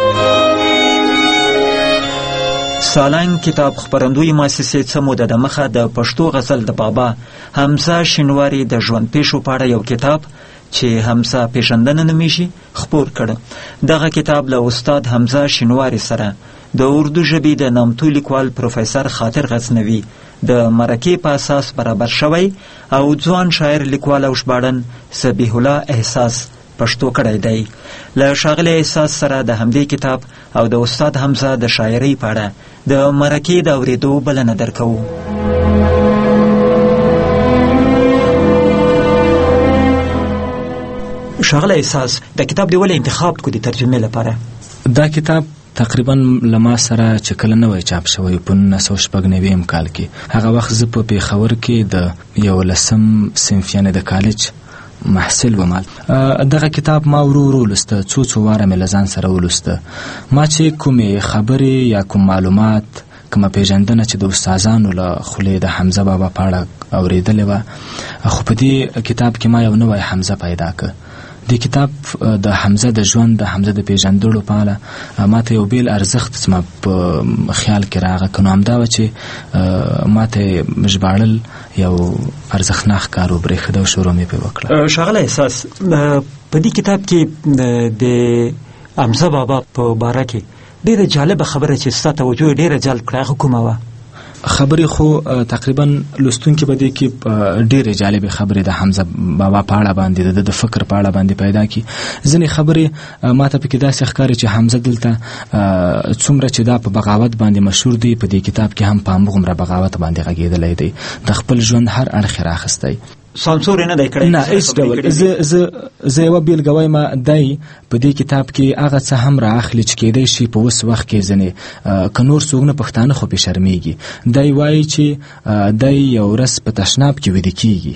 سالنګ کتاب خپرندوی مؤسسې څه موده د مخه د پښتو غزل د بابا حمزه شینواري د ژوند پیښو په اړه یو کتاب چې حمزه پیژندنه نومیږي خپور کړ. دغه کتاب له استاد حمزه شینواري سره د اردو ژبې د نامتو لیکوال پروفیسر خاطر غزنوي د مرکې په اساس برابر شوی او ځوان شاعر لیکوال او ژباړن ذبیح الله احساس پښتو کړی دی. له ښاغلي احساس سره د همدې کتاب او د استاد حمزه د شاعرۍ په اړه د مرکې د اورېدو بلنه درکوو. ښاغلی احساس دا کتاب دی ولې انتخاب کو د ترجمې لپاره؟ دا کتاب تقریبا لما سره چې کله نوی چاپ شوی په نولس سوه شپږ نوي کال کې، هغه وخت زه په پېښور کې د یولسم صنف یعنې د کالج محصل وم. دغه کتاب ما ورو ورو ولسته، څو څو واره مې له ځان سره ولسته. ما چې کومې خبرې یا کوم معلومات، کومه پیژندنه چې د استادانو له خولې د حمزه بابا په اړه اورېدلې وه، خو په دې کتاب کې ما یو نوی حمزه پیدا کړ. د کتاب د حمزه د ژوند، د حمزه د پیژندلو په اړه ما ته یو بیل ارزښت زما په خیال کې راغی، که نو همدا وه چې ما ته ژباړل یو ارزښتناک کار وبرېښده او شروع مې پرې وکړه. ښاغلی احساس، په دې کتاب کې د حمزه بابا په باره کې ډېره جالبه خبره چې ستا توجه یې ډېره جلب کړه، هغه کومه وه؟ خبرې خو تقریبا لوستونکي به دې کې ډېرې جالبې خبرې د حمزه بابا په اړه باندې، د فکر په اړه باندې پیدا کړي. ځینې خبرې ما ته پکې داسې ښکاري چې حمزه دلته څومره چې دا په بغاوت باندې مشهور دی، په دې کتاب کې هم په همغومره بغاوت باندې غږېدلی دی، د خپل ژوند هر اړخ یې راخیستی. سانسور نه دی کړی؟ نه، هیڅ ډول. زه زه زه یوه بیلګه وایم، دی په دې کتاب کې هغه څه هم رااخلي چې کیدای شي په اوس وخت کې ځینې که نور څوک نه پښتانه خو پې شرمېږي. دی وایي چې دی یو ورځ په تشناب کې ویده کېږي،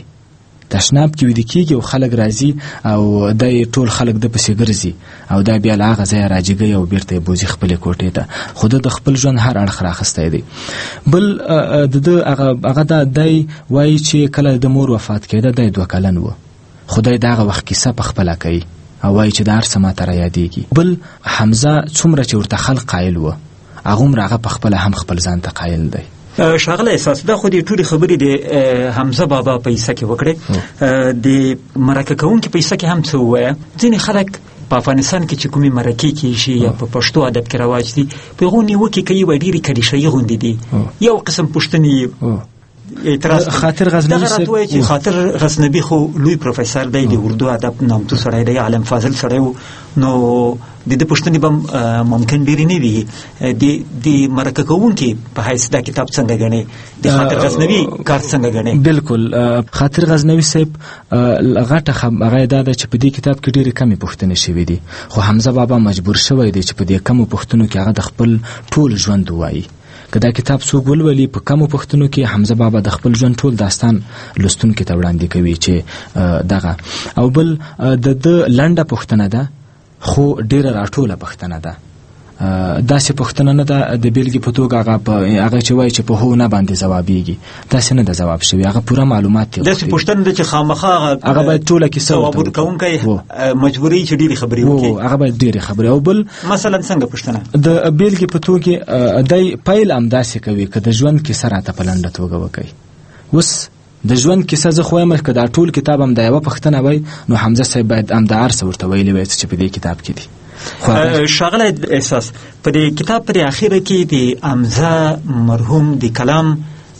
تشناب کې ویده کېږي او خلک راځي او دی ټول خلک د پسې ګرځي او دا بیا له هغه ځایه راجګوي او بیرته یې بوځي خپلې کوټې ته، خو ده د خپل ژوند هر اړخ راخیستی دی. بل د ده هغه دا دی وایي چې کله د مور وفات کېده دی دوه کلن و، خو دی د هغه وخت کیسه په خپله کوي او وایي چې دا هر څه ما ته رایادېږي. بل حمزه څومره چې ورته خلق قایل و، هغومره هغه په خپله هم خپل ځان ته قایل دی. ښاغلی احساس، دا خو دې ټولې خبرې د حمزه بابا په کیسه کې وکړې، د مرکه کوونکي په کیسه کې هم څه ووایه. ځینې خلک په افغانستان کې چې کومې مرکې کېږي یا په پښتو ادب کې رواج دي، په هغو نیوکې کوي وایي ډېرې کلیشهیي غوندې دي، یو قسم پوښتنې اعتراض. خاطر غزنوي دغه راته وایي چې خاطر غزنوي خو لوی پروفیسر دی، د اردو ادب نامتو سړی دی، عالم فاضل سړی و، نو د دې پوښتنې به ممکن ډېرې نه وي. د مرکه کوونکي په حیث دا کتاب څنګه ګڼې؟ د خاطر غزنوي کار څنګه ګڼې؟ بالکل، خاطر غزنوي صاحب غټه هغه دا ده چې په دې کتاب کې ډېرې کمې پوښتنې شوي دي، خو حمزه بابا مجبور شوی دی چې په دې کمو پوښتنو کې هغه د خپل ټول ژوند ووایي. که دا کتاب څوک ولولي، په کمو پوښتنو کې حمزه بابا د خپل ژوند ټول داستان لوستونکي ته وړاندې کوي چې دغه. او بل د ده لنډه پوښتنه ده خو ډېره راټوله پوښتنه ده، داسې پوښتنه نه ده د بیلګې په توګه هغه هغه چې وایي چې په هو نه باندې ځوابېږي، داسې نه ده ځواب شوي، هغه پوره معلومات دي. داسې پوښتنه ده چې خامخا هغه باید ټوله کیسه ځواب ورکوونکی مجبوري چې ډېرې خبرې وکړي، هغه باید ډېرې خبرې. او بل مثلا څنګه پوښتنه د بیلګې په توګه دی پیل همداسې کوي که د ژوند کیسه راته په لنډه توګه وکوي. اوس د ژوند کیسه زه خو وایم که دا ټول کتاب هم دا یوه پوښتنه وای، نو حمزه صاحب باید هم دا هر څه ورته ویلي وای چې په دې کتاب کې دي. ښاغلی احساس، په دې کتاب پر اخره کې د حمزه مرحوم د کلام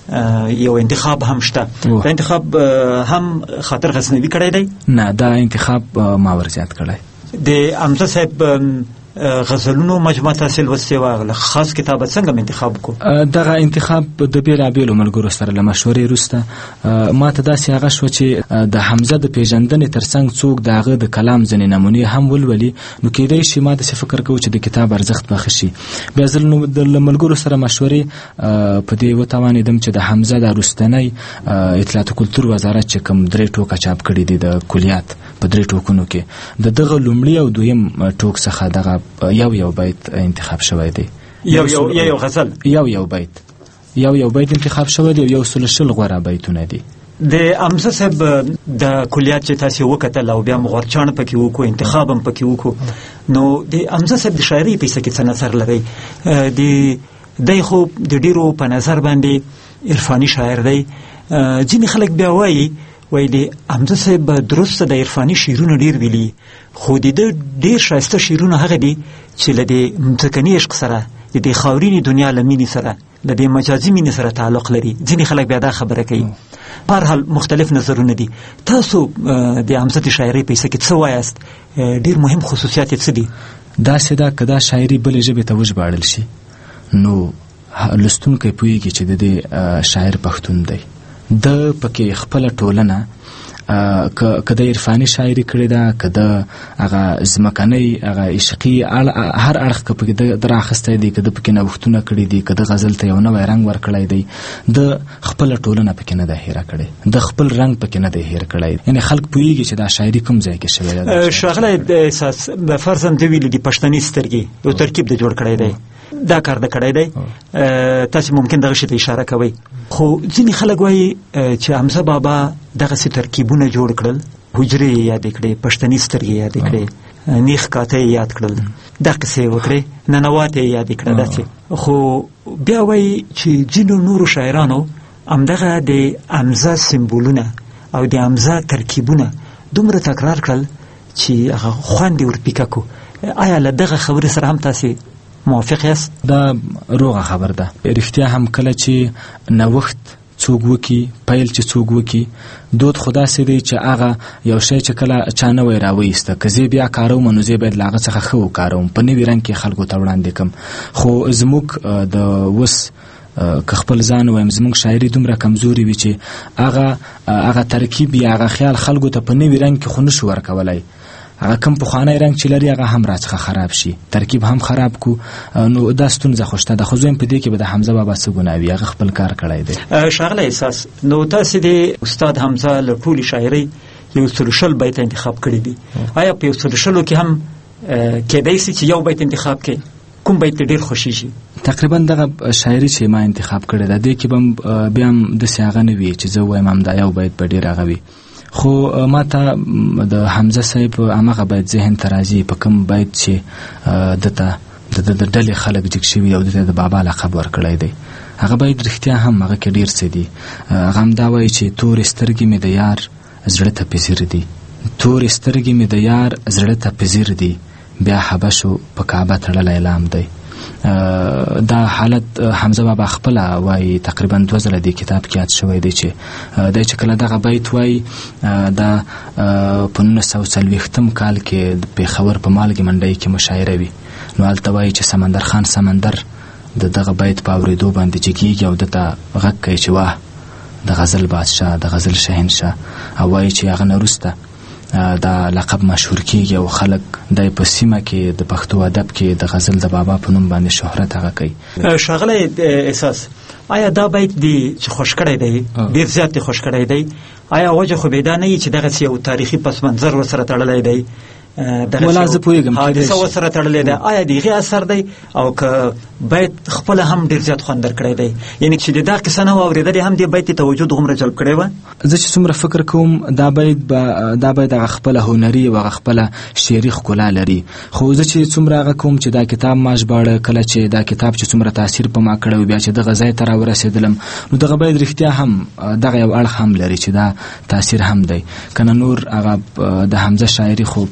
یو انتخاب هم شته، دا انتخاب هم خاطر غزنوي کړی دی؟ نه، دا انتخاب ما ورزیات کړی. د حمزه صاحب غزلونو مجموعه تحصیل وسې وه، خاص کتاب څنګه انتخاب کو؟ دغه انتخاب د بېلابېلو ملګرو سره له مشورې وروسته ما ته داسې هغه شوه چې د حمزه د پیژندنې تر څنګ څوک د هغه د کلام ځینې نمونې هم ولولي، نو کیدای شي ما داسې فکر کوو چې د کتاب ارزښت به ښه شي. بیا زه له ملګرو سره مشورې په دې وتوانېدم چې د حمزه د وروستنی اطلاعات کلتور وزارت چې کوم درې ټوکه چاپ کړي دي د کلیات په درې ټوکونو کې، د دغه لومړي او دویم ټوک څخه دغه یو یو بیت انتخاب شوی دی. یو یو یو غزل یو یو بیت یو یو بیت انتخاب شوی دی، یو سل شل غوره بیتونه دي. د حمزه صاحب د کلیات چې تاسو وکتل او بیا مغورچان پکې وکړو، انتخاب هم پکې وکړو، نو د حمزه صاحب د شاعرۍ په څه کې څه نظر لري؟ د دی خو د ډیرو په نظر باندې عرفاني شاعر دی، ځینې خلک بیا وایي وایي د حمزه صاحب درسته د عرفاني شعرونه ډیر ویلي، خو د ده ډیر ښایسته شعرونه هغه دي چې له د مځکني عشق سره د دې خاورینې دنیا له مینې سره د دې مجازي مینې سره تعلق لري. ځینې خلک بیا دا خبره کوي. په هر حال مختلف نظرونه دي. تاسو د حمزه د شاعرۍ په حصه کې څه وایاست؟ ډېر مهم خصوصیات یې څه دي؟ داسې ده که دا شاعري بلې ژبې ته وژباړل شي نو لوستونکی پوهېږي چې د دې شاعر پښتون دی. د پکې خپله ټولنه که د عرفاني شاعري کړې ده، که د هغه ځمکنۍ هغه عشقي هر اړخ که پکې د راخیستی دی، که د پکې نوښتونه کړي دي، که د غزل ته یو نوی رنګ ورکړی دی، د خپله ټولنه پکې نه ده هیره کړې، د خپل رنګ پکې نه دی هیر کړی. یعنې خلک پوهېږي چې دا شاعري کوم ځای کې شوې ده. ښاغلی احساس فرضاً د ویلي دي پښتني سترګې یو ترکیب د جوړ کړی دی، دا کار د کړی دی. تاسو ممکن دغه شي ته اشاره کوئ، خو ځینې خلک وایي چې حمزه بابا دغسې ترکیبونه جوړ کړل، حجرې یې یادې کړې، پښتني سترګې یې یادې کړې، نیخ کاته یې یاد کړل، دا قصې یې وکړې، ننوات یې یادې کړه داسې. خو بیا وایي چې ځینو نورو شاعرانو همدغه د حمزه سمبولونه او د حمزه ترکیبونه دومره تکرار کړل چې هغه خوند یې ورپیکه کو. آیا له دغه خبرې سره هم تاسې موافق یاست؟ دا روغه خبر ده. رښتیا هم کله چې نوښت څوک وکي، پیل چې څوک وکي، دود خدا سي دی چې هغه یو شی چې کله چا نه وی راویسته که زه بیا کاروم نو زه باید له هغه څخه ښه وکاروم، په نوي رنګ کې خلکو ته وړاندې کړم. خو زموږ د اوس که خپل ځان وایم زموږ شاعري دومره کمزوري وي چې هغه هغه ترکیب یا هغه خیال خلکو ته په نوي رنګ کې خو نشو ورکولی. هغه کم پخوانی رنګ چې لري هغه هم راڅخه خراب شي، ترکیب هم خراب کو، نو دا ستونزه خو شته ده. خو زه یم په دې کې به د حمزه بابا څه ګناه وي، هغه خپل کار کړی دی. ښاغلی احساس، نو تاسې د استاد حمزه له ټولې شاعرۍ یو سلو شل بیته انتخاب کړي دي. آیا په یو سلو شلو کې هم کیدای شي چې یو بیت انتخاب کړي؟ کوم بیت ډېر خوښیږي؟ تقریبا دغه شاعري چې ما انتخاب کړې ده دې کې به بیا هم داسې هغه نه وي چې زه ووایم همدا یو بیت به ډېر هغه وي. خو ما ته د حمزه صاحب همغه بیت ذهن ته راځي په کوم بیت چې دته د ډلې خلک جګ شوي او دته د بابا لقب ورکړی دی. هغه بیت رښتیا هم هغه کې ډېر څه دي. هغه هم دا وایي چې تورې سترګې مې د یار زړه ته پذیر دي، تورې سترګې مې د یار زړه ته پذیر دي، بیا حبشو په کعبه تړلی لام دی. دا حالت حمزه بابا خپل وایي، تقریبا دوه ځله د کتاب کې یاد شوی دی چې دی چې کله دغه بیت وایي دا په نولس سوه څلوېښتم کال کې د پېښور په مالګې منډۍ کې مشاعره وي، نو هلته وایي چې سمندر خان سمندر د دغه بیت په اورېدو باندې جګېږي او دته غږ کوي چې واه د غزل بادشاه، د غزل شهنشاه، او وایي چې هغه نه وروسته دا لقب مشهور کیږي او خلک د په سیمه کې د پښتو ادب کې د غزل د بابا په نوم باندې شهرت هغه کوي. ښاغلی احساس، آیا دا بیت دی چې خوښ کړی دی ډېر زیات دی خوښ کړی دی، آیا وجه خو بې دا نه وي چې دغسې یو تاریخي پس منظر ورسره تړلی دی، ولا زه پوهېږم حادثه ورسره تړلی دی، آیا د هغې اثر دی او که بیت خپله هم ډېر زیات خوند درکړی دی؟ یعنې چې د دا قصه نه وه اورېدلې هم دې بیت ته توجه دومره جلب کړې وه؟ زه چې څومره فکر کوم دا بیت به دا بیت هغه خپله هنري او هغه خپله شعري ښکلا لري. خو زه چې څومره هغه کوم چې دا کتاب ما ژباړه، کله چې دا کتاب چې څومره تاثیر په ما کړی و بیا چې دغه ځای ته راورسېدلم نو دغه بیت رښتیا هم دغه یو اړخ هم لري چې دا تاثیر هم دی. که نه نور هغه د حمزه شاعري خو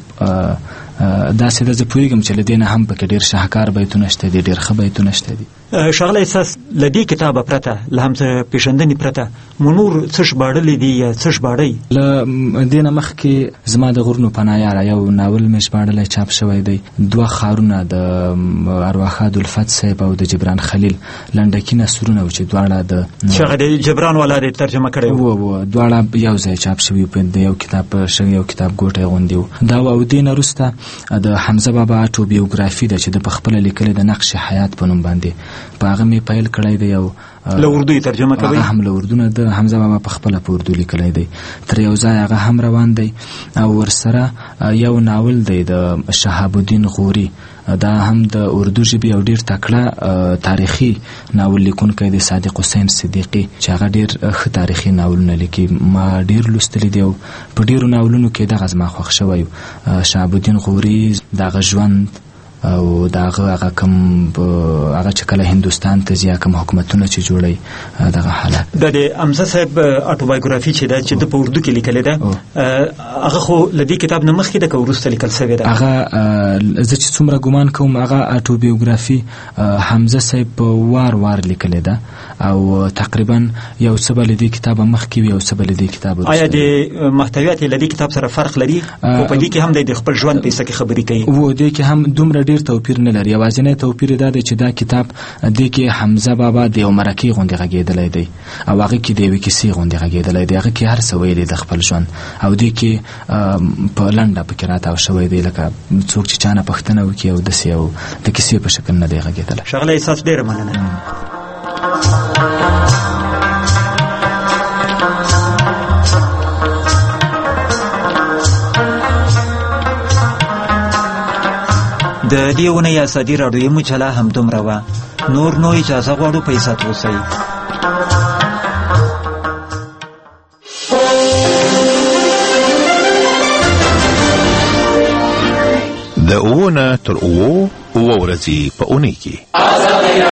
داسې ده زه پوهېږم چې له دې نه هم پکې ډېر شاهکار بیتونه شته دي، ډېر ښه بیتونه شته دي. ښاغلی احساس، له دې کتابه پرته، له حمزه پېژندنې پرته مو نور څه ژباړلی دي یا څه ژباړئ؟ له دې نه مخکې زما د غرونو پناه یاره یو ناول مې ژباړلی چاپ شوی دی. دوه ښارونه د ارواښاد الفت صاحب او د جبران خلیل لنډکي نثرونه و چې دواړه د چې هغه د جبران والا دې ترجمه کړی و و دواړه یو ځای چاپ شوي په یو کتاب په یو کتاب ګوټی غوندې و. دا او دې نه وروسته د حمزه بابا اټوبیوګرافي ده چې د په خپله لیکلې د نقش حیات په نوم باندې په هغه مې پیل کړی دی او له اردو یې ترجمه کوي؟ هغه هم له اردو نه د حمزه بابا په خپله په اردو لیکلی دی. تر یو ځای هغه هم روان دی او ورسره یو ناول دی د شهاب الدین غوري، دا هم د اردو ژبې یو ډېر تکړه تاریخي ناول لیکونکی دی، صادق حسین صدیقي، چې هغه ډېر ښه تاریخي ناولونه لیکي. ما ډېر لوستلی دی او په ډېرو ناولونو کې دغه زما خوښ شوی. شهاب الدین غوري د هغه ژوند او داغه هغه کم هغه چې کله هندستان ته ځي کوم حکومتونه چې جوړي دغه حالت د امزه صاحب اټوبایوګرافي چې دا چې د په اردو کې لیکل ده هغه خو لدی کتاب نه مخکې د کورسته لیکل شوی ده هغه زه چې څومره ګمان کوم هغه اټوبایوګرافي حمزه صاحب وار وار لیکل ده او تقریبا یو څه بل دې کتاب مخکې یو څه بل دې کتاب آیا د محتویات لدی کتاب سره فرق لري او په دې کې هم د خپل ژوند په څه کې خبرې کوي وو دې کې هم دومره ډیر توپیر نه لري یوازینی توپیر دا دی چې دا کتاب دې کې حمزه بابا د یو مرکه غونډه غږیدلې دی او هغه کې د یو کیسې غونډه غږیدلې دی هغه کې هر څه ویلي د خپل ژوند او دې کې په لنډه پکې راته شوی دی لکه څوک چې چانه پښتنه وکي او د سیو د کیسې په شکل نه دی غږیدل شغله احساس ډیر مننه د دې ونې ازادي راډیوي مجله همدومره وه نور نو اجازه غواړو په عزت اوسئ د اووه نه تر اووه اووه ورځې په اونۍ کې